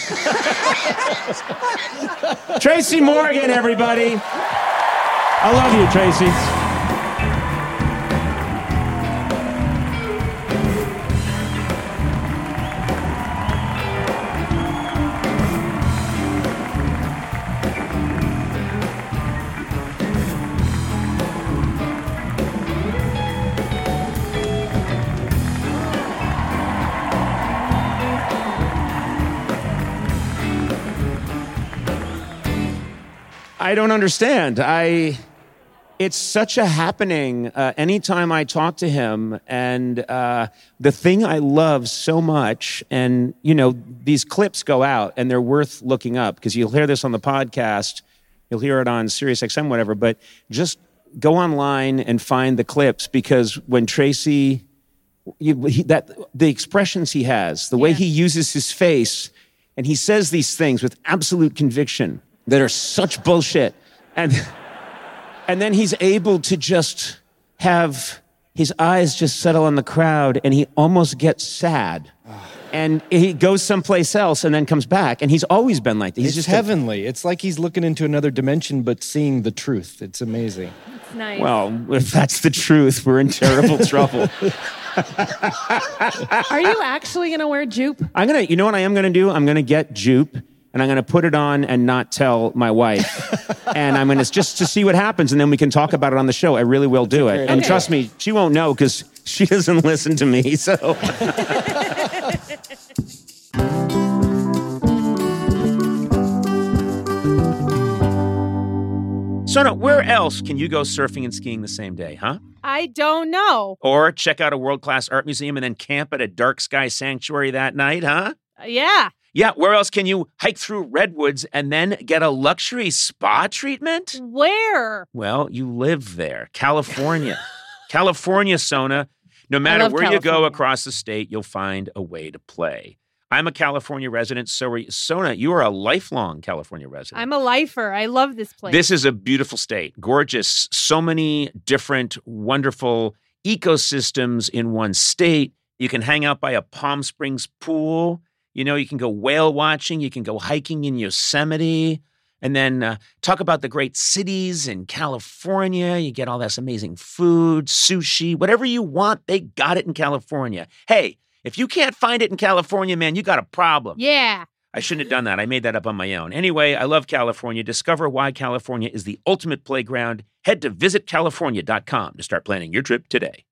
Tracy Morgan, everybody. I love you, Tracy. I don't understand. I, it's such a happening uh, anytime I talk to him. And uh, the thing I love so much, and, you know, these clips go out and they're worth looking up because you'll hear this on the podcast. You'll hear it on Sirius X M, whatever. But just go online and find the clips because when Tracy, you, he, that the expressions he has, the way Yeah. he uses his face, and he says these things with absolute conviction. that are such bullshit. And, and then he's able to just have his eyes just settle on the crowd, and he almost gets sad. And he goes someplace else and then comes back. And he's always been like that. He's It's just heavenly. It's like he's looking into another dimension, but seeing the truth. It's amazing. It's nice. Well, if that's the truth, we're in terrible trouble. Are you actually going to wear jupe? I'm gonna, you know what I am gonna do? I'm gonna get jupe, and I'm gonna put it on and not tell my wife. And I'm gonna just to see what happens, and then we can talk about it on the show. I really will do it. And Okay. trust me, she won't know because she doesn't listen to me. So. Sona, where else can you go surfing and skiing the same day, huh? I don't know. Or check out a world-class art museum and then camp at a dark sky sanctuary that night, huh? Uh, yeah. Yeah, where else can you hike through redwoods and then get a luxury spa treatment? Where? Well, you live there, California. California, Sona. No matter love where you go California. across the state, you'll find a way to play. I'm a California resident, so are you. Sona, you are a lifelong California resident. I'm a lifer. I love this place. This is a beautiful state, gorgeous, so many different wonderful ecosystems in one state. You can hang out by a Palm Springs pool. You know, you can go whale watching. You can go hiking in Yosemite. And then uh, talk about the great cities in California. You get all this amazing food, sushi, whatever you want, they got it in California. Hey, if you can't find it in California, man, you got a problem. Yeah. I shouldn't have done that. I made that up on my own. Anyway, I love California. Discover why California is the ultimate playground. Head to visit california dot com to start planning your trip today.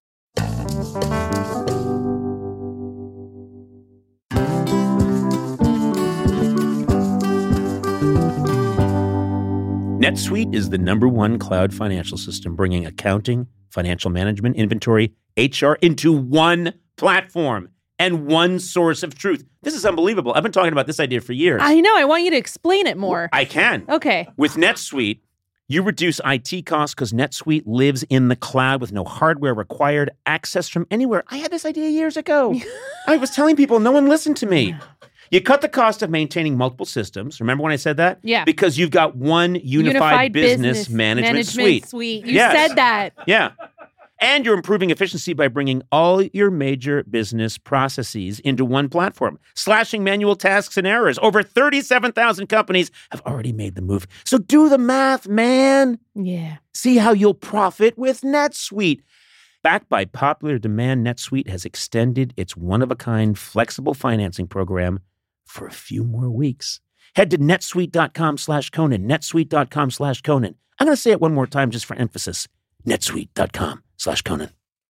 NetSuite is the number one cloud financial system, bringing accounting, financial management, inventory, H R into one platform and one source of truth. This is unbelievable. I've been talking about this idea for years. I know. I want you to explain it more. I can. Okay. With NetSuite, you reduce I T costs because NetSuite lives in the cloud with no hardware required, access from anywhere. I had this idea years ago. I was telling people, no one listened to me. You cut the cost of maintaining multiple systems. Remember when I said that? Yeah. Because you've got one unified, business, management, suite. suite. You Yes. said that. Yeah. And you're improving efficiency by bringing all your major business processes into one platform, slashing manual tasks and errors. Over thirty-seven thousand companies have already made the move. So do the math, man. Yeah. See how you'll profit with NetSuite. Backed by popular demand, NetSuite has extended its one-of-a-kind flexible financing program for a few more weeks. Head to netsuite.com slash Conan, netsuite.com slash Conan. I'm going to say it one more time just for emphasis. netsuite.com slash Conan.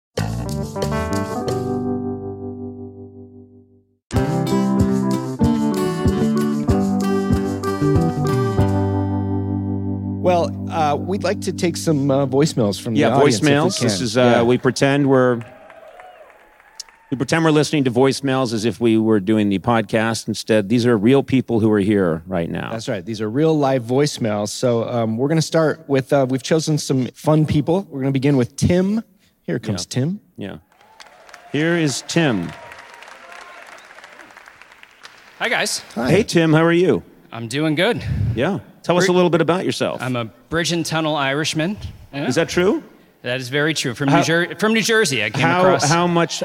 Well, uh, we'd like to take some uh, voicemails from Yeah, the audience. if we voicemails. can. This is, uh, Yeah. we pretend we're, we pretend we're listening to voicemails as if we were doing the podcast. Instead, these are real people who are here right now. That's right. These are real live voicemails. So um, we're going to start with, uh, we've chosen some fun people. We're going to begin with Tim. Here comes Yeah. Tim. Yeah. Here is Tim. Hi, guys. Hi. Hey, Tim, how are you? I'm doing good. Yeah. Tell us a little bit about yourself. I'm a bridge and tunnel Irishman. Yeah. Is that true? That is very true. From How- New Jer- from New Jersey, I came How, across. how much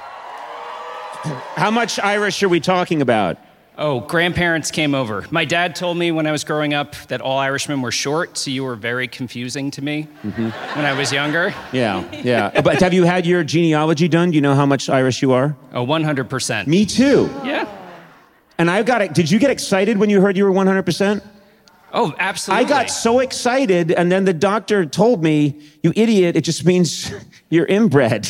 how much Irish are we talking about? Oh, grandparents came over. My dad told me when I was growing up that all Irishmen were short, so you were very confusing to me Mm-hmm. when I was younger. Yeah, yeah. But have you had your genealogy done? Do you know how much Irish you are? Oh, one hundred percent. Me too. Yeah. And I got it. Did you get excited when you heard you were one hundred percent? Oh, absolutely. I got so excited, and then the doctor told me, "You idiot! It just means you're inbred."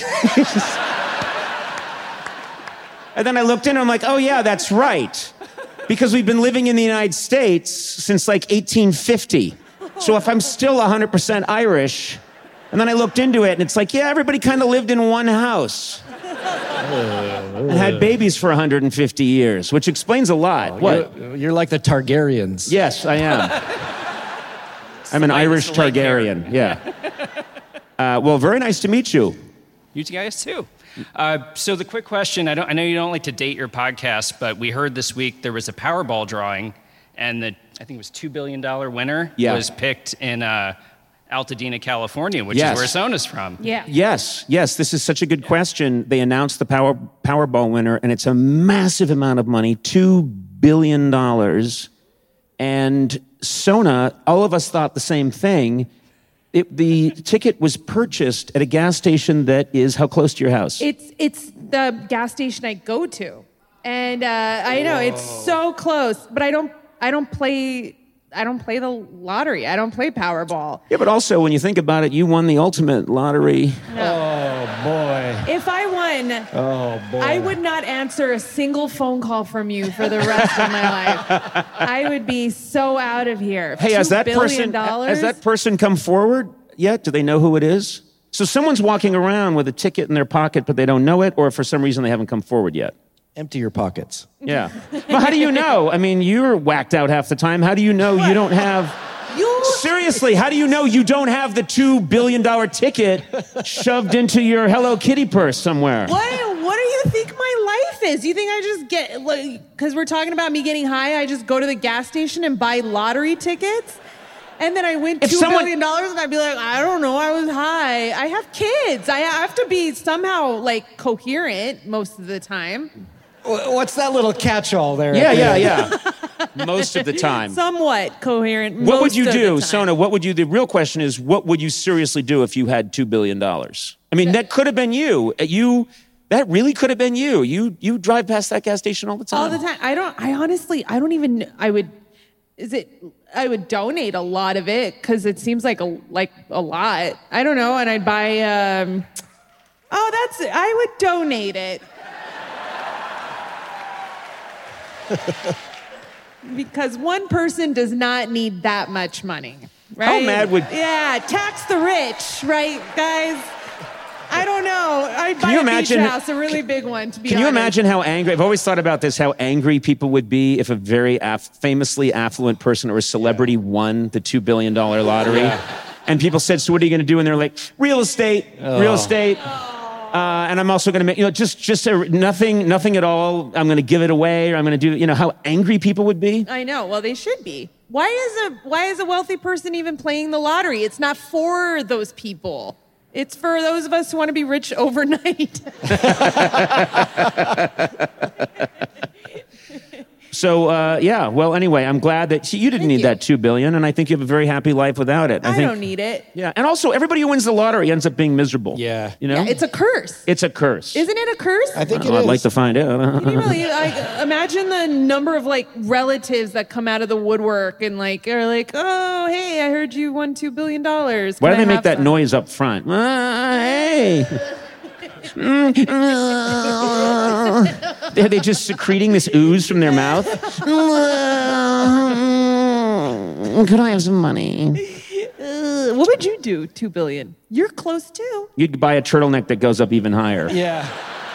And then I looked in, and I'm like, "Oh yeah, that's right," because we've been living in the United States since like eighteen fifty. So if I'm still one hundred percent Irish, and then I looked into it, and it's like, yeah, everybody kind of lived in one house and had babies for one hundred fifty years, which explains a lot. What? You're, you're like the Targaryens. Yes, I am. I'm an light- Irish it's the light hair. Targaryen. Yeah. Uh, well, very nice to meet you. You guys too. Uh, so the quick question, I, don't, I know you don't like to date your podcast, but we heard this week there was a Powerball drawing, and the I think it was two billion dollars winner, Yeah. was picked in uh, Altadena, California, which Yes. is where Sona's from. Yeah. Yes, yes, this is such a good question. They announced the Power Powerball winner, and it's a massive amount of money, two billion dollars. And Sona, all of us thought the same thing. It, the ticket was purchased at a gas station that is how close to your house? It's it's the gas station I go to, and uh, I know it's so close, but I don't I don't play I don't play the lottery. I don't play Powerball. Yeah, but also when you think about it, you won the ultimate lottery. Oh, boy. If I won, Oh, boy. I would not answer a single phone call from you for the rest of my life. I would be so out of here. Hey, has Two that billion person dollars? has that person come forward yet? Do they know who it is? So someone's walking around with a ticket in their pocket, but they don't know it, or for some reason they haven't come forward yet. Empty your pockets. Yeah. Well, how do you know? I mean, you're whacked out half the time. How do you know you don't have... You Seriously, how do you know you don't have the two billion dollars ticket shoved into your Hello Kitty purse somewhere? What, what do you think my life is? You think I just get, like, because we're talking about me getting high, I just go to the gas station and buy lottery tickets? And then I win If two someone- billion dollars and I'd be like, I don't know, I was high. I have kids. I have to be somehow, like, coherent most of the time. What's that little catch-all there? Yeah, yeah, yeah. Most of the time. Somewhat coherent. What would most you of the do, time. Sona? What would you? The real question is, what would you seriously do if you had two billion dollars? I mean, that could have been you. You, that really could have been you. You, you drive past that gas station all the time. All the time. I don't, I honestly, I don't even, I would, is it, I would donate a lot of it because it seems like a, like a lot. I don't know. And I'd buy, um, oh, that's, I would donate it. Because one person does not need that much money, right? How mad would- Yeah, tax the rich, right, guys? I don't know. I'd buy you a imagine- beach house, a really big one, to be Can you honest. imagine how angry? I've always thought about this. How angry people would be if a very aff- famously affluent person or a celebrity won the two billion dollar lottery, and people said, "So what are you going to do?" And they're like, "Real estate, real estate." Uh, and I'm also going to make, you know, just just a, nothing, nothing at all. I'm going to give it away, or I'm going to do, you know, how angry people would be. I know. Well, they should be. Why is a why is a wealthy person even playing the lottery? It's not for those people. It's for those of us who want to be rich overnight. So uh, yeah. Well, anyway, I'm glad that see, you didn't Thank need you. that two billion, and I think you have a very happy life without it. I think, don't need it. Yeah, and also everybody who wins the lottery ends up being miserable. Yeah. you know, Yeah, it's a curse. it's a curse. Isn't it a curse? I think Well, it I'd is. like to find out. Can you really like imagine the number of like relatives that come out of the woodwork and like are like, oh hey, I heard you won two billion dollars. Why do they make that noise up front? Uh, hey. Are they just secreting this ooze from their mouth? Could I have some money? Uh, what would you do? Two billion. You're close too. You'd buy a turtleneck that goes up even higher. Yeah.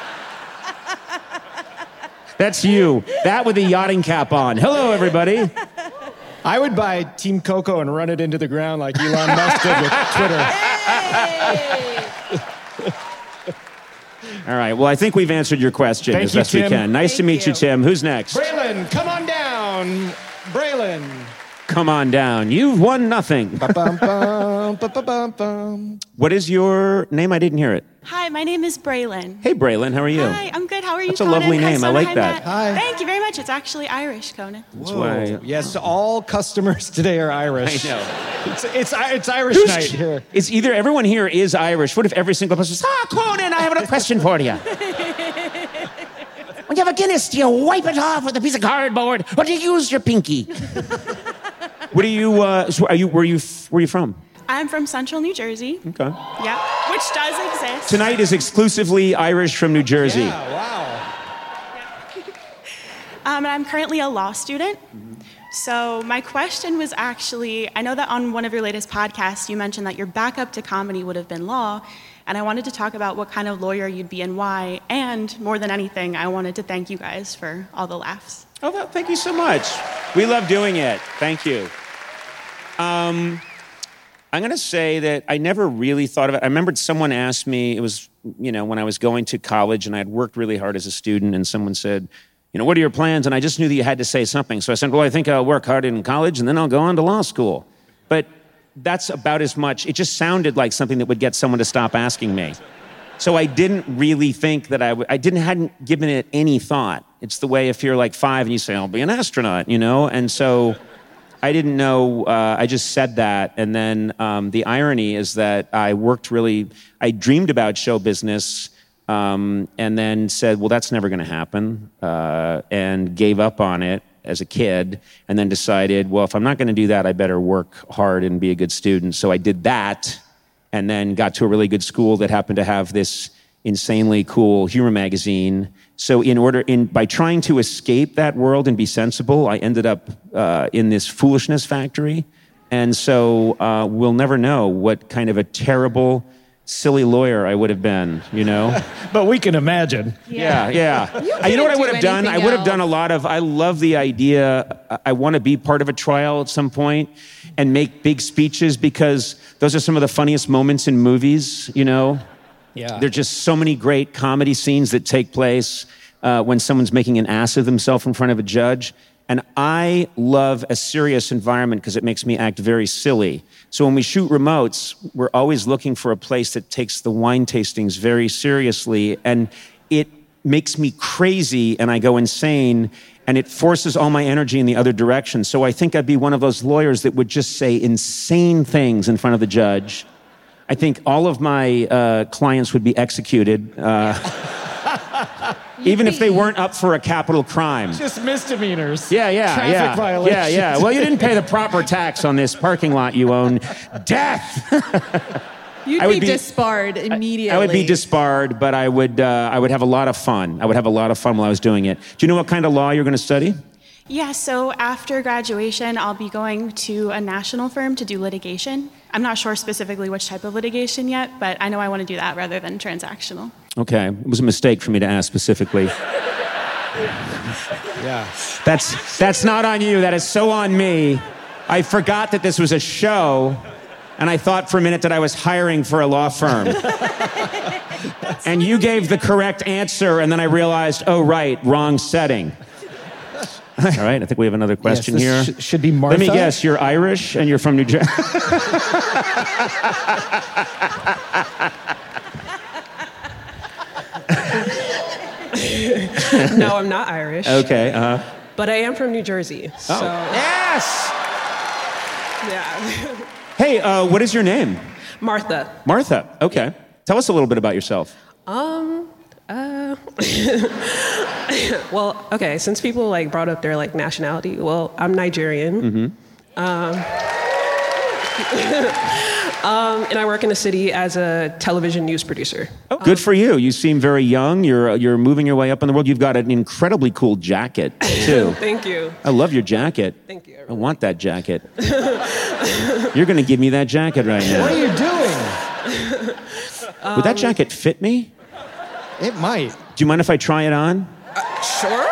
That's you. That with a yachting cap on. Hello, everybody. I would buy Team Coco and run it into the ground like Elon Musk did with Twitter. Hey! All right. Well, I think we've answered your question Thank as you, best we Tim. can. Nice to Thank meet you, you. Tim. Who's next? Braylon, come on down. Braylon. Come on down. You've won nothing. Ba-bum, bum, ba-ba-bum, bum. What is your name? I didn't hear it. Hi, my name is Braylon. Hey, Braylon. How are you? Hi, I'm good. How are you, That's a Conan? lovely Hi, name. I Sona. like Hi, that. Matt. Hi. Thank you very much. It's actually Irish, Conan. That's Whoa. why. Yes, all customers today are Irish. I know. It's, it's, it's Irish Who's- night here. It's either everyone here is Irish. What if every single person says, "Ah, Conan, I have a question for you. When you have a Guinness, do you wipe it off with a piece of cardboard, or do you use your pinky?" What are you? Uh, so are you? Where you? Where are you from? I'm from Central New Jersey. Okay. Yeah, which does exist. Tonight is exclusively Irish from New Jersey. Yeah, wow. Um, and I'm currently a law student. So my question was actually, I know that on one of your latest podcasts, you mentioned that your backup to comedy would have been law. And I wanted to talk about what kind of lawyer you'd be and why. And more than anything, I wanted to thank you guys for all the laughs. Oh, well, thank you so much. We love doing it. Thank you. Um, I'm going to say that I never really thought of it. I remembered someone asked me, it was, you know, when I was going to college and I had worked really hard as a student, and someone said, you you know, what are your plans? And I just knew that you had to say something. So I said, well, I think I'll work hard in college and then I'll go on to law school. But that's about as much. It just sounded like something that would get someone to stop asking me. So I didn't really think that I would, I didn't, hadn't given it any thought. It's the way if you're like five and you say, I'll be an astronaut, you know? And so I didn't know, uh, I just said that. And then um, the irony is that I worked really, I dreamed about show business um, and then said, well, that's never going to happen, uh, and gave up on it as a kid, and then decided, well, if I'm not going to do that, I better work hard and be a good student. So I did that, and then got to a really good school that happened to have this insanely cool humor magazine. So in order, in by trying to escape that world and be sensible, I ended up uh, in this foolishness factory. And so uh, we'll never know what kind of a terrible, silly lawyer I would have been, you know? But we can imagine. Yeah, yeah. You, Uh, you know what I couldn't would do have done? I anything would have done a else. lot of, I love the idea, I, I want to be part of a trial at some point and make big speeches because those are some of the funniest moments in movies, you know? Yeah. There are just so many great comedy scenes that take place uh, when someone's making an ass of themselves in front of a judge. And I love a serious environment because it makes me act very silly. So when we shoot remotes, we're always looking for a place that takes the wine tastings very seriously. And it makes me crazy and I go insane. And it forces all my energy in the other direction. So I think I'd be one of those lawyers that would just say insane things in front of the judge. I think all of my uh, clients would be executed. Uh, even if they weren't up for a capital crime. Just misdemeanors. Yeah, yeah, Traffic yeah. violations. Yeah, yeah. Well, you didn't pay the proper tax on this parking lot you own. Death! You'd I would be, be- disbarred immediately. I would be disbarred, but I would, uh, I would have a lot of fun. I would have a lot of fun while I was doing it. Do you know what kind of law you're going to study? Yeah, so after graduation, I'll be going to a national firm to do litigation. I'm not sure specifically which type of litigation yet, but I know I want to do that rather than transactional. Okay, it was a mistake for me to ask specifically. Yeah. That's, that's not on you. That is so on me. I forgot that this was a show, and I thought for a minute that I was hiring for a law firm. And you gave the correct answer, and then I realized, oh, right, wrong setting. All right, I think we have another question Yes, here. this sh- should be Martha. Let me guess, you're Irish and you're from New Jersey. No, I'm not Irish. Okay, uh-huh. But I am from New Jersey. So, Oh. Yes! yeah. Hey, uh, what is your name? Martha. Martha, okay. Tell us a little bit about yourself. Um, uh, well, okay, since people like brought up their like nationality, well, I'm Nigerian. Mm-hmm. Um, um, and I work in the city as a television news producer. Oh, good for you. You seem very young. You're you're moving your way up in the world. You've got an incredibly cool jacket, too. Thank you. I love your jacket. Thank you. I want that jacket. You're going to give me that jacket right now. What are you doing? Would that jacket fit me? It might. Do you mind if I try it on? Uh, sure.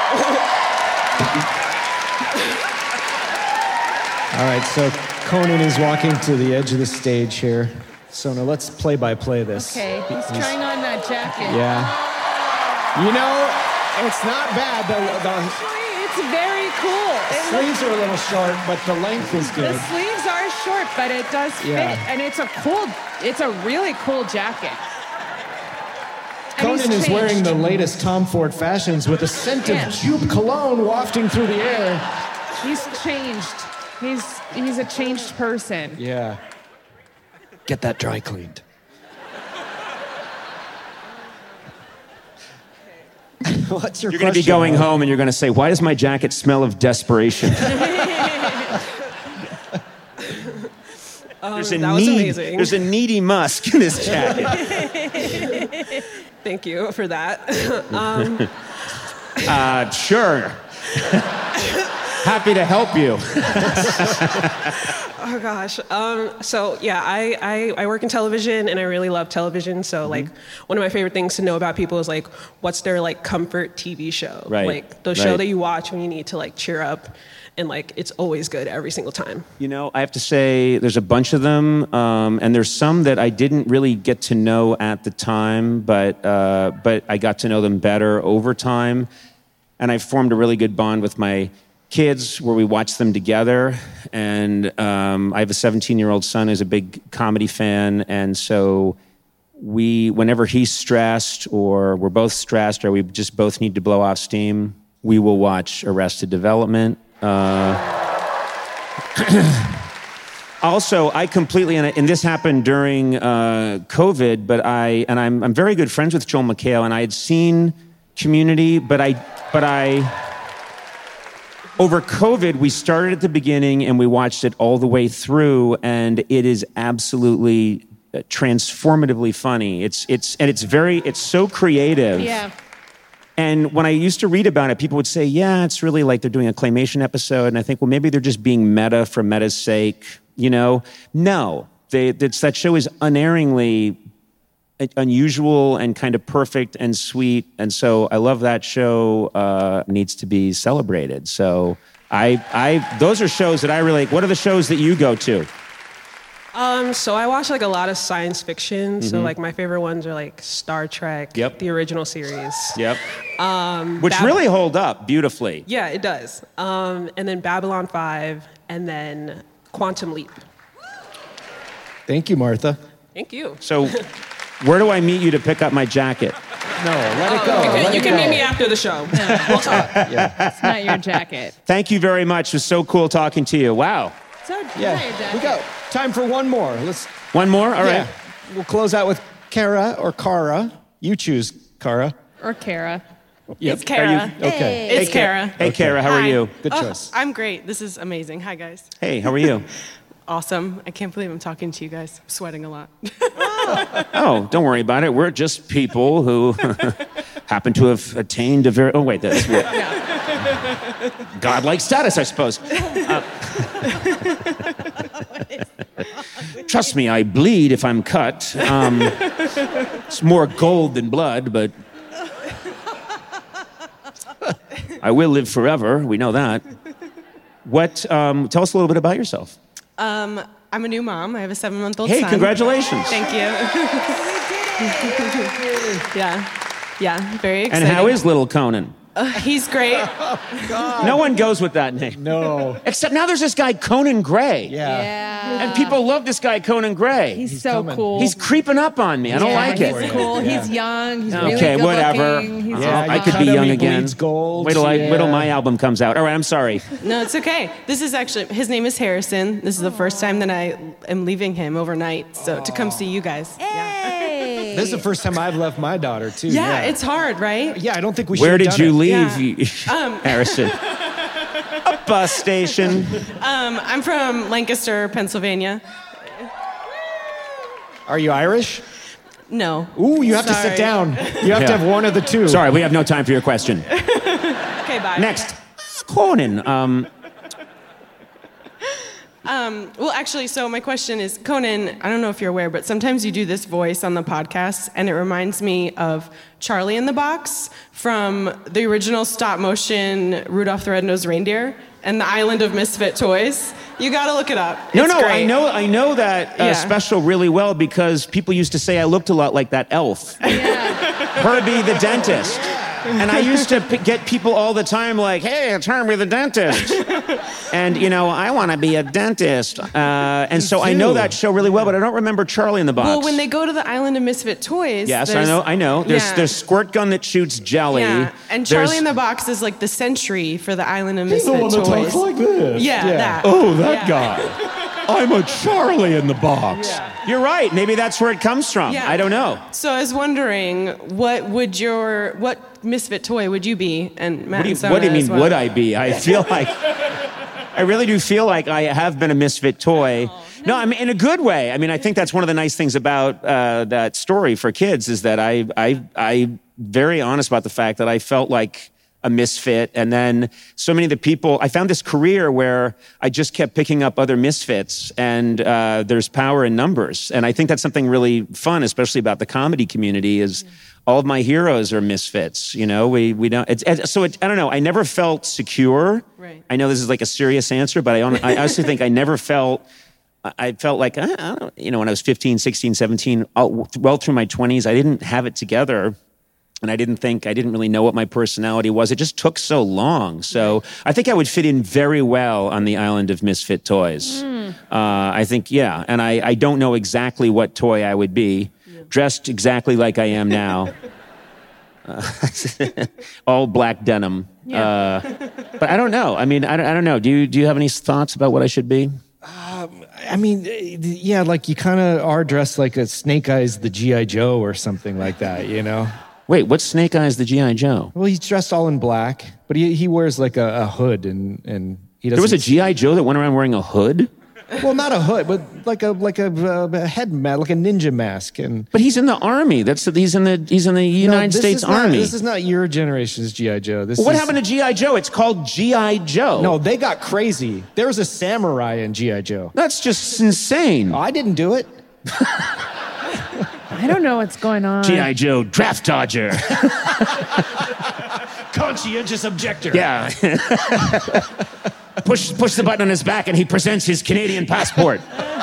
All right, so Conan is walking to the edge of the stage here. So now let's play by play this. Okay, he's trying on that jacket. Yeah. You know, it's not bad. The, the It's very cool. It sleeves are a little short, but the length is good. The sleeves are short, but it does fit, Yeah. and it's a cool. It's a really cool jacket. And Conan he's is wearing changed. the latest Tom Ford fashions with a scent of Yeah. Jupe cologne wafting through the air. He's changed. He's he's a changed person. Yeah. Get that dry cleaned. What's your You're going to be question, going Mark? home and you're going to say, why does my jacket smell of desperation? Um, There's a that was need, amazing. There's a needy musk in this jacket. Thank you for that. um, Uh, sure. Happy to help you. Oh gosh. Um, so yeah, I, I, I work in television and I really love television. So Mm-hmm. like one of my favorite things to know about people is like what's their like comfort T V show. Right, Like the show right. that you watch when you need to like cheer up, and like it's always good every single time. You know, I have to say there's a bunch of them, um, and there's some that I didn't really get to know at the time, but uh, but I got to know them better over time. and I've formed a really good bond with my kids where we watch them together. And um, I have a seventeen-year-old son who's a big comedy fan, and so we, whenever he's stressed or we're both stressed or we just both need to blow off steam, we will watch Arrested Development. Uh, also, I completely, and, and this happened during uh, COVID, but I, and I'm, I'm very good friends with Joel McHale, and I had seen Community, but I, but I, over COVID, we started at the beginning and we watched it all the way through, and it is absolutely transformatively funny. It's, it's, and it's very, it's so creative. Yeah. And when I used to read about it, people would say, yeah, it's really like they're doing a claymation episode. And I think, well, maybe they're just being meta for meta's sake, you know? No, they, it's, that show is unerringly unusual and kind of perfect and sweet. And so I love that show, uh, needs to be celebrated. So I, I, those are shows that I really, what are the shows that you go to? Um, so I watch like a lot of science fiction. Mm-hmm. So like my favorite ones are like Star Trek, Yep. the original series. Yep. Um, Which Bab- really hold up beautifully. Yeah, it does. Um, and then Babylon five, and then Quantum Leap. Thank you, Martha. Thank you. So where do I meet you to pick up my jacket? No, let it go. You can, let you it can go. meet me after the show. We'll talk. Yeah. It's not your jacket. Thank you very much. It was so cool talking to you. Wow. So, it's Yeah. not your jacket. We got time for one more. Let's. One more? All right. Yeah. We'll close out with Kara or Kara. You choose, Kara. Or Kara. Yep. It's Kara. Are you- okay. It's Hey, Kara. Hey, Kara, how are Hi. you? Good Oh, choice. I'm great. This is amazing. Hi, guys. Hey, how are you? Awesome. I can't believe I'm talking to you guys. I'm sweating a lot. Oh, don't worry about it. We're just people who happen to have attained a very, oh, wait, that's what, godlike status, I suppose. Uh, trust me, I bleed if I'm cut. Um, it's more gold than blood, but I will live forever. We know that. What? Um, tell us a little bit about yourself. Um, I'm a new mom. I have a seven-month-old Hey, son. congratulations. Thank you. yeah. Yeah, very And exciting. how is little Conan? Uh, he's great. No one goes with that name. No. Except now there's this guy, Conan Gray. Yeah. Yeah. And people love this guy, Conan Gray. He's, so coming. cool. He's creeping up on me. I don't yeah, like he's it. cool. Yeah. He's young. He's really Okay, good whatever. looking. He's Yeah, I you could cut be him, young he again. bleeds gold. Wait till, I, Yeah. wait till my album comes out. All right, I'm sorry. No, it's okay. This is actually, his name is Harrison. This is the first time that I am leaving him overnight, so to come see you guys. Hey. This is the first time I've left my daughter, too. Yeah, Yeah, it's hard, right? Yeah, I don't think we Where should did have you done it. leave, Yeah. you- Um, Harrison? A bus station. Um, I'm from Lancaster, Pennsylvania. Are you Irish? No. Ooh, you have to Sorry. sit down. You have Yeah. to have one of the two. Sorry, we have no time for your question. Okay, bye. Next, Conan. Um, Um, well, actually, so my question is, Conan, I don't know if you're aware, but sometimes you do this voice on the podcast, and it reminds me of Charlie in the Box from the original stop motion Rudolph the Red-Nosed Reindeer and the Island of Misfit Toys. You gotta look it up. no, It's no, I great. know, I know that uh, Yeah. special really well because people used to say I looked a lot like that elf, Herbie the dentist. And I used to p- get people all the time like, hey, it's Herbie the dentist. And, you know, I want to be a dentist. Uh, and so I know too. that show really well, but I don't remember Charlie in the Box. Well, when they go to the Island of Misfit Toys, yes, I there's- know, I know. There's yeah. there's squirt gun that shoots jelly. Yeah, and Charlie There's- in the Box is like the sentry for the Island of He's the Misfit one that Toys. talks like this. Yeah, Yeah. that. Oh, that Yeah. guy. I'm a Charlie in the box. You're right. Maybe that's where it comes from. Yeah. I don't know. So I was wondering, what would your what misfit toy would you be? And Matt What do you, and Sona what do you mean, as well. would I be? I feel like, I really do feel like I have been a misfit toy. No, I mean, in a good way. I mean, I think that's one of the nice things about uh, that story for kids is that I, I, I'm very honest about the fact that I felt like a misfit. And then so many of the people, I found this career where I just kept picking up other misfits, and uh, there's power in numbers. And I think that's something really fun, especially about the comedy community, is all of my heroes are misfits. You know, we, we don't, it's, it's, so it, I don't know, I never felt secure. Right. I know this is like a serious answer, but I, hon- I honestly think I never felt, I felt like, I don't, you know, when I was fifteen, sixteen, seventeen, all, well through my twenties, I didn't have it together. And I didn't think, I didn't really know what my personality was. It just took so long. So I think I would fit in very well on the island of misfit toys. Mm. Uh, I think, yeah. And I, I don't know exactly what toy I would be, yeah. dressed exactly like I am now. uh, all black denim. Yeah. Uh, but I don't know. I mean, I don't, I don't know. Do you, do you have any thoughts about what I should be? Um, I mean, yeah, like you kind of are dressed like a Snake Eyes the G I. Joe or something like that, you know? Wait, what's Snake Eyes the G I. Joe? Well, he's dressed all in black, but he he wears like a, a hood and and he doesn't. There was a G I. Joe that went around wearing a hood? Well, not a hood, but like a like a, a head mask, like a ninja mask, and. But he's in the army. That's the, he's in the he's in the United no, States not, Army. This is not your generation's G I. Joe. This well, what is, happened to G I. Joe? It's called G I. Joe. No, they got crazy. There was a samurai in G I. Joe. That's just insane. Oh, I didn't do it. I don't know what's going on. G I. Joe, draft dodger. Conscientious objector. Yeah. push, push the button on his back and he presents his Canadian passport.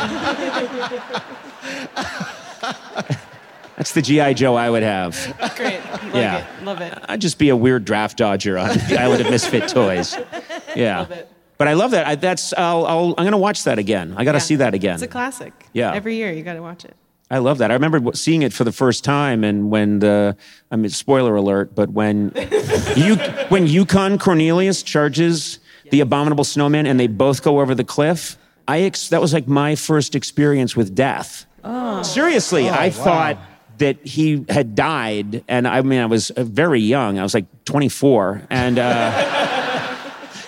That's the G I. Joe I would have. Great. Like yeah. it. Love it. I'd just be a weird draft dodger on the Island of Misfit Toys. Yeah. Love it. But I love that. I, that's. I'll, I'll, I'm going to watch that again. I got to Yeah. see that again. It's a classic. Yeah. Every year you got to watch it. I love that. I remember seeing it for the first time, and when the, I mean, spoiler alert, but when you, when Yukon Cornelius charges the abominable snowman and they both go over the cliff, I ex- that was like my first experience with death. Oh. Seriously, Oh, I wow. thought that he had died, and I mean, I was uh, very young. I was like twenty-four, and uh,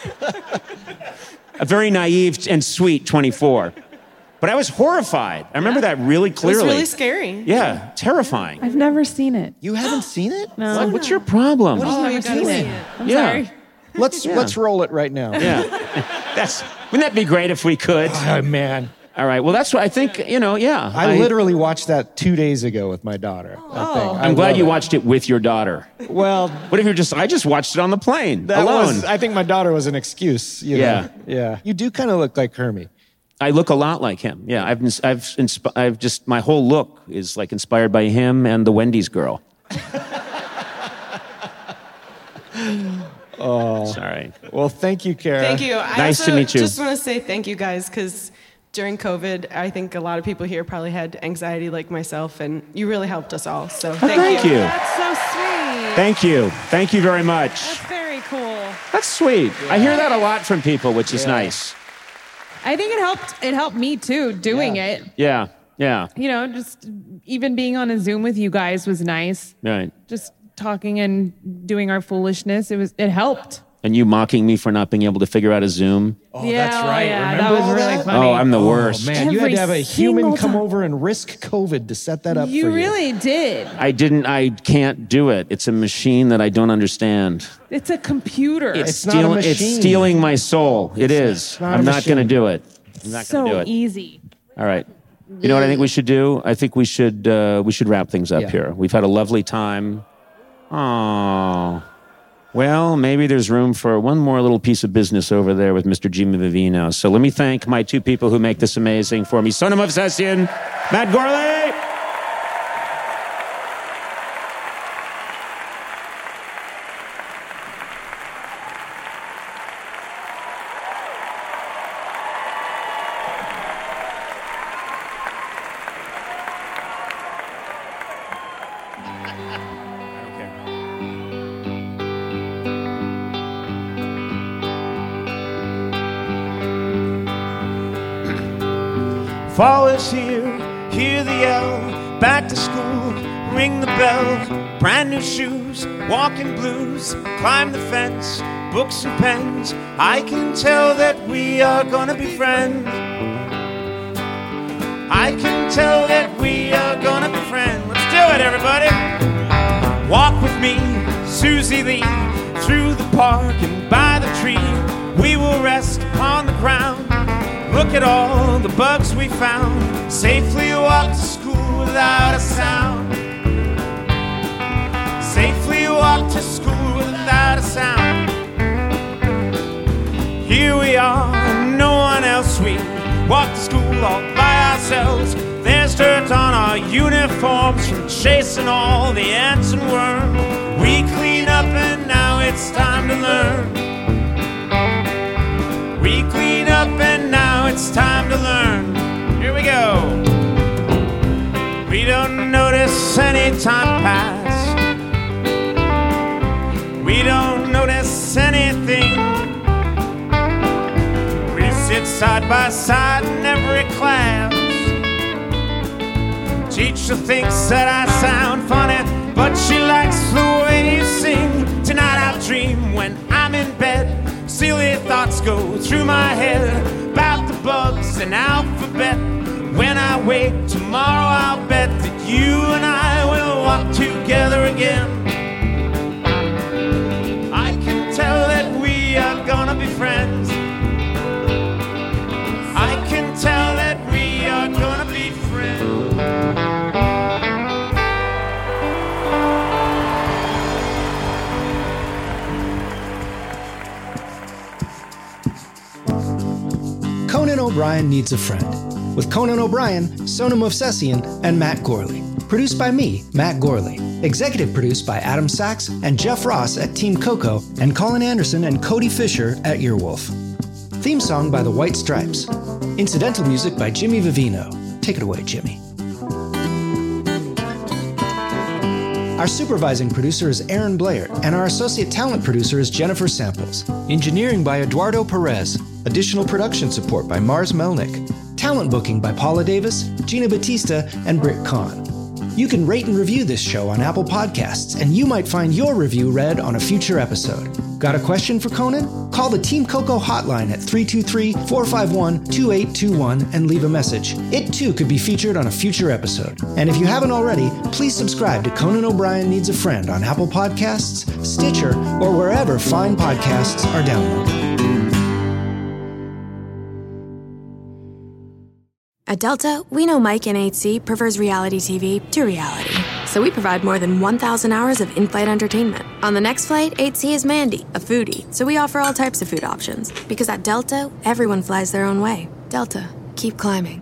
a very naive and sweet twenty-four. But I was horrified. I remember that really clearly. It was really scary. Yeah, terrifying. I've never seen it. You haven't seen it? No. What- what's your problem? What is Oh, never you gotta seen see it? it. I'm Yeah. sorry. Let's Yeah. let's roll it right now. Yeah. That's, wouldn't that be great if we could? Oh man. All right. Well, that's what I think, you know, yeah. I, literally watched that two days ago with my daughter. that thing. I I'm glad love you it. watched it with your daughter. Well, What if you're just, I just watched it on the plane, that alone. was. I think my daughter was an excuse. You Yeah. know? Yeah. You do kind of look like Hermie. I look a lot like him. Yeah, I've, ins- I've, insp- I've just, my whole look is like inspired by him and the Wendy's girl. Oh. Sorry. Well, thank you, Kara. Thank you. I Nice also to meet you. just want to say thank you guys because during COVID, I think a lot of people here probably had anxiety like myself, and you really helped us all. So thank, thank you. That's so sweet. Thank you. Thank you very much. That's very cool. That's sweet. I hear that a lot from people, which is Yeah. nice. I think it helped. It helped me too doing Yeah. it. Yeah. Yeah. You know, just even being on a Zoom with you guys was nice. Right. Just talking and doing our foolishness. It was. It helped. And you mocking me for not being able to figure out a Zoom. Oh, yeah, that's oh, right. yeah, Remember that was all really that? funny. Oh, I'm the Oh, worst. man, you had Every to have a human single come time. over and risk COVID to set that up You for you. really did. I didn't, I can't do it. It's a machine that I don't understand. It's a computer. It's, It's not a stealing, it's machine. stealing my soul. It is. not a I'm not machine. going to do it. I'm not going to do so it. easy. All right. You know what I think we should do? I think we should uh, we should wrap things up Yeah. here. We've had a lovely time. Oh. Well, maybe there's room for one more little piece of business over there with Mister Jimmy Vivino. So let me thank my two people who make this amazing for me. Sonam of Session, Matt Gorley. Fall is here, hear the yell, back to school, ring the bell, brand new shoes, walking blues, climb the fence, books and pens, I can tell that we are gonna be friends. I can tell that we are gonna be friends. Let's do it, everybody. Walk with me, Susie Lee, through the park and by the tree. We will rest on the ground. Look at all the bugs we found. Safely walk to school without a sound. Safely walk to school without a sound. Here we are, no one else. We walk to school all by ourselves. There's dirt on our uniforms from chasing all the ants and worms. We clean up and now it's time to learn. We clean up and now it's time to learn. Here we go. We don't notice any time pass. We don't notice anything. We sit side by side in every class. Teacher thinks that I sound funny, but she likes the way you sing. Tonight I'll dream when I'm in bed. Silly thoughts go through my head about the bugs and alphabet. When I wake tomorrow, I'll bet that you and I will walk together again. I can tell that we are gonna be friends. I can tell that we are gonna be friends. Conan O'Brien Needs a Friend, with Conan O'Brien, Sonam Movsesian, and Matt Gorley. Produced by me, Matt Gorley. Executive produced by Adam Sachs and Jeff Ross at Team Coco, and Colin Anderson and Cody Fisher at Earwolf. Theme song by the White Stripes. Incidental music by Jimmy Vivino. Take it away, Jimmy. Our supervising producer is Aaron Blair, and our associate talent producer is Jennifer Samples. Engineering by Eduardo Perez. Additional production support by Mars Melnick. Talent booking by Paula Davis, Gina Batista, and Britt Kahn. You can rate and review this show on Apple Podcasts, and you might find your review read on a future episode. Got a question for Conan? Call the Team Coco hotline at three two three, four five one, two eight two one and leave a message. It too could be featured on a future episode. And if you haven't already, please subscribe to Conan O'Brien Needs a Friend on Apple Podcasts, Stitcher, or wherever fine podcasts are downloaded. At Delta, we know Mike in eight C prefers reality T V to reality. So we provide more than one thousand hours of in-flight entertainment. On the next flight, eight C is Mandy, a foodie. So we offer all types of food options. Because at Delta, everyone flies their own way. Delta, keep climbing.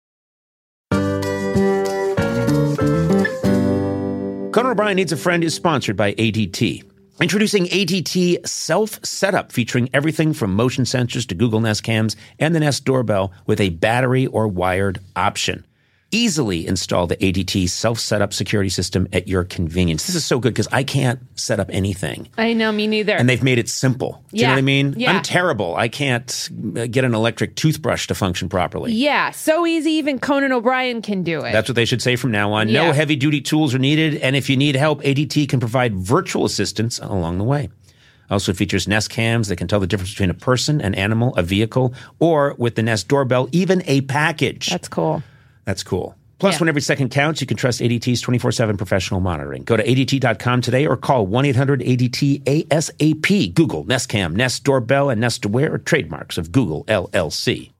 Conan O'Brien Needs a Friend is sponsored by A D T. Introducing A D T Self-Setup, featuring everything from motion sensors to Google Nest Cams and the Nest Doorbell with a battery or wired option. Easily install the A D T Self-Setup security system at your convenience. This is so good because I can't set up anything. I know, me neither. And they've made it simple. Do you Yeah. know what I mean? Yeah. I'm terrible. I can't get an electric toothbrush to function properly. Yeah, so easy, even Conan O'Brien can do it. That's what they should say from now on. Yeah. No heavy-duty tools are needed, and if you need help, A D T can provide virtual assistance along the way. Also features Nest Cams that can tell the difference between a person, an animal, a vehicle, or with the Nest Doorbell, even a package. That's cool. That's cool. Plus, Yeah. when every second counts, you can trust A D T's twenty-four seven professional monitoring. Go to A D T dot com today or call one eight hundred A D T A S A P. Google Nest Cam, Nest Doorbell, and Nest Aware are trademarks of Google L L C.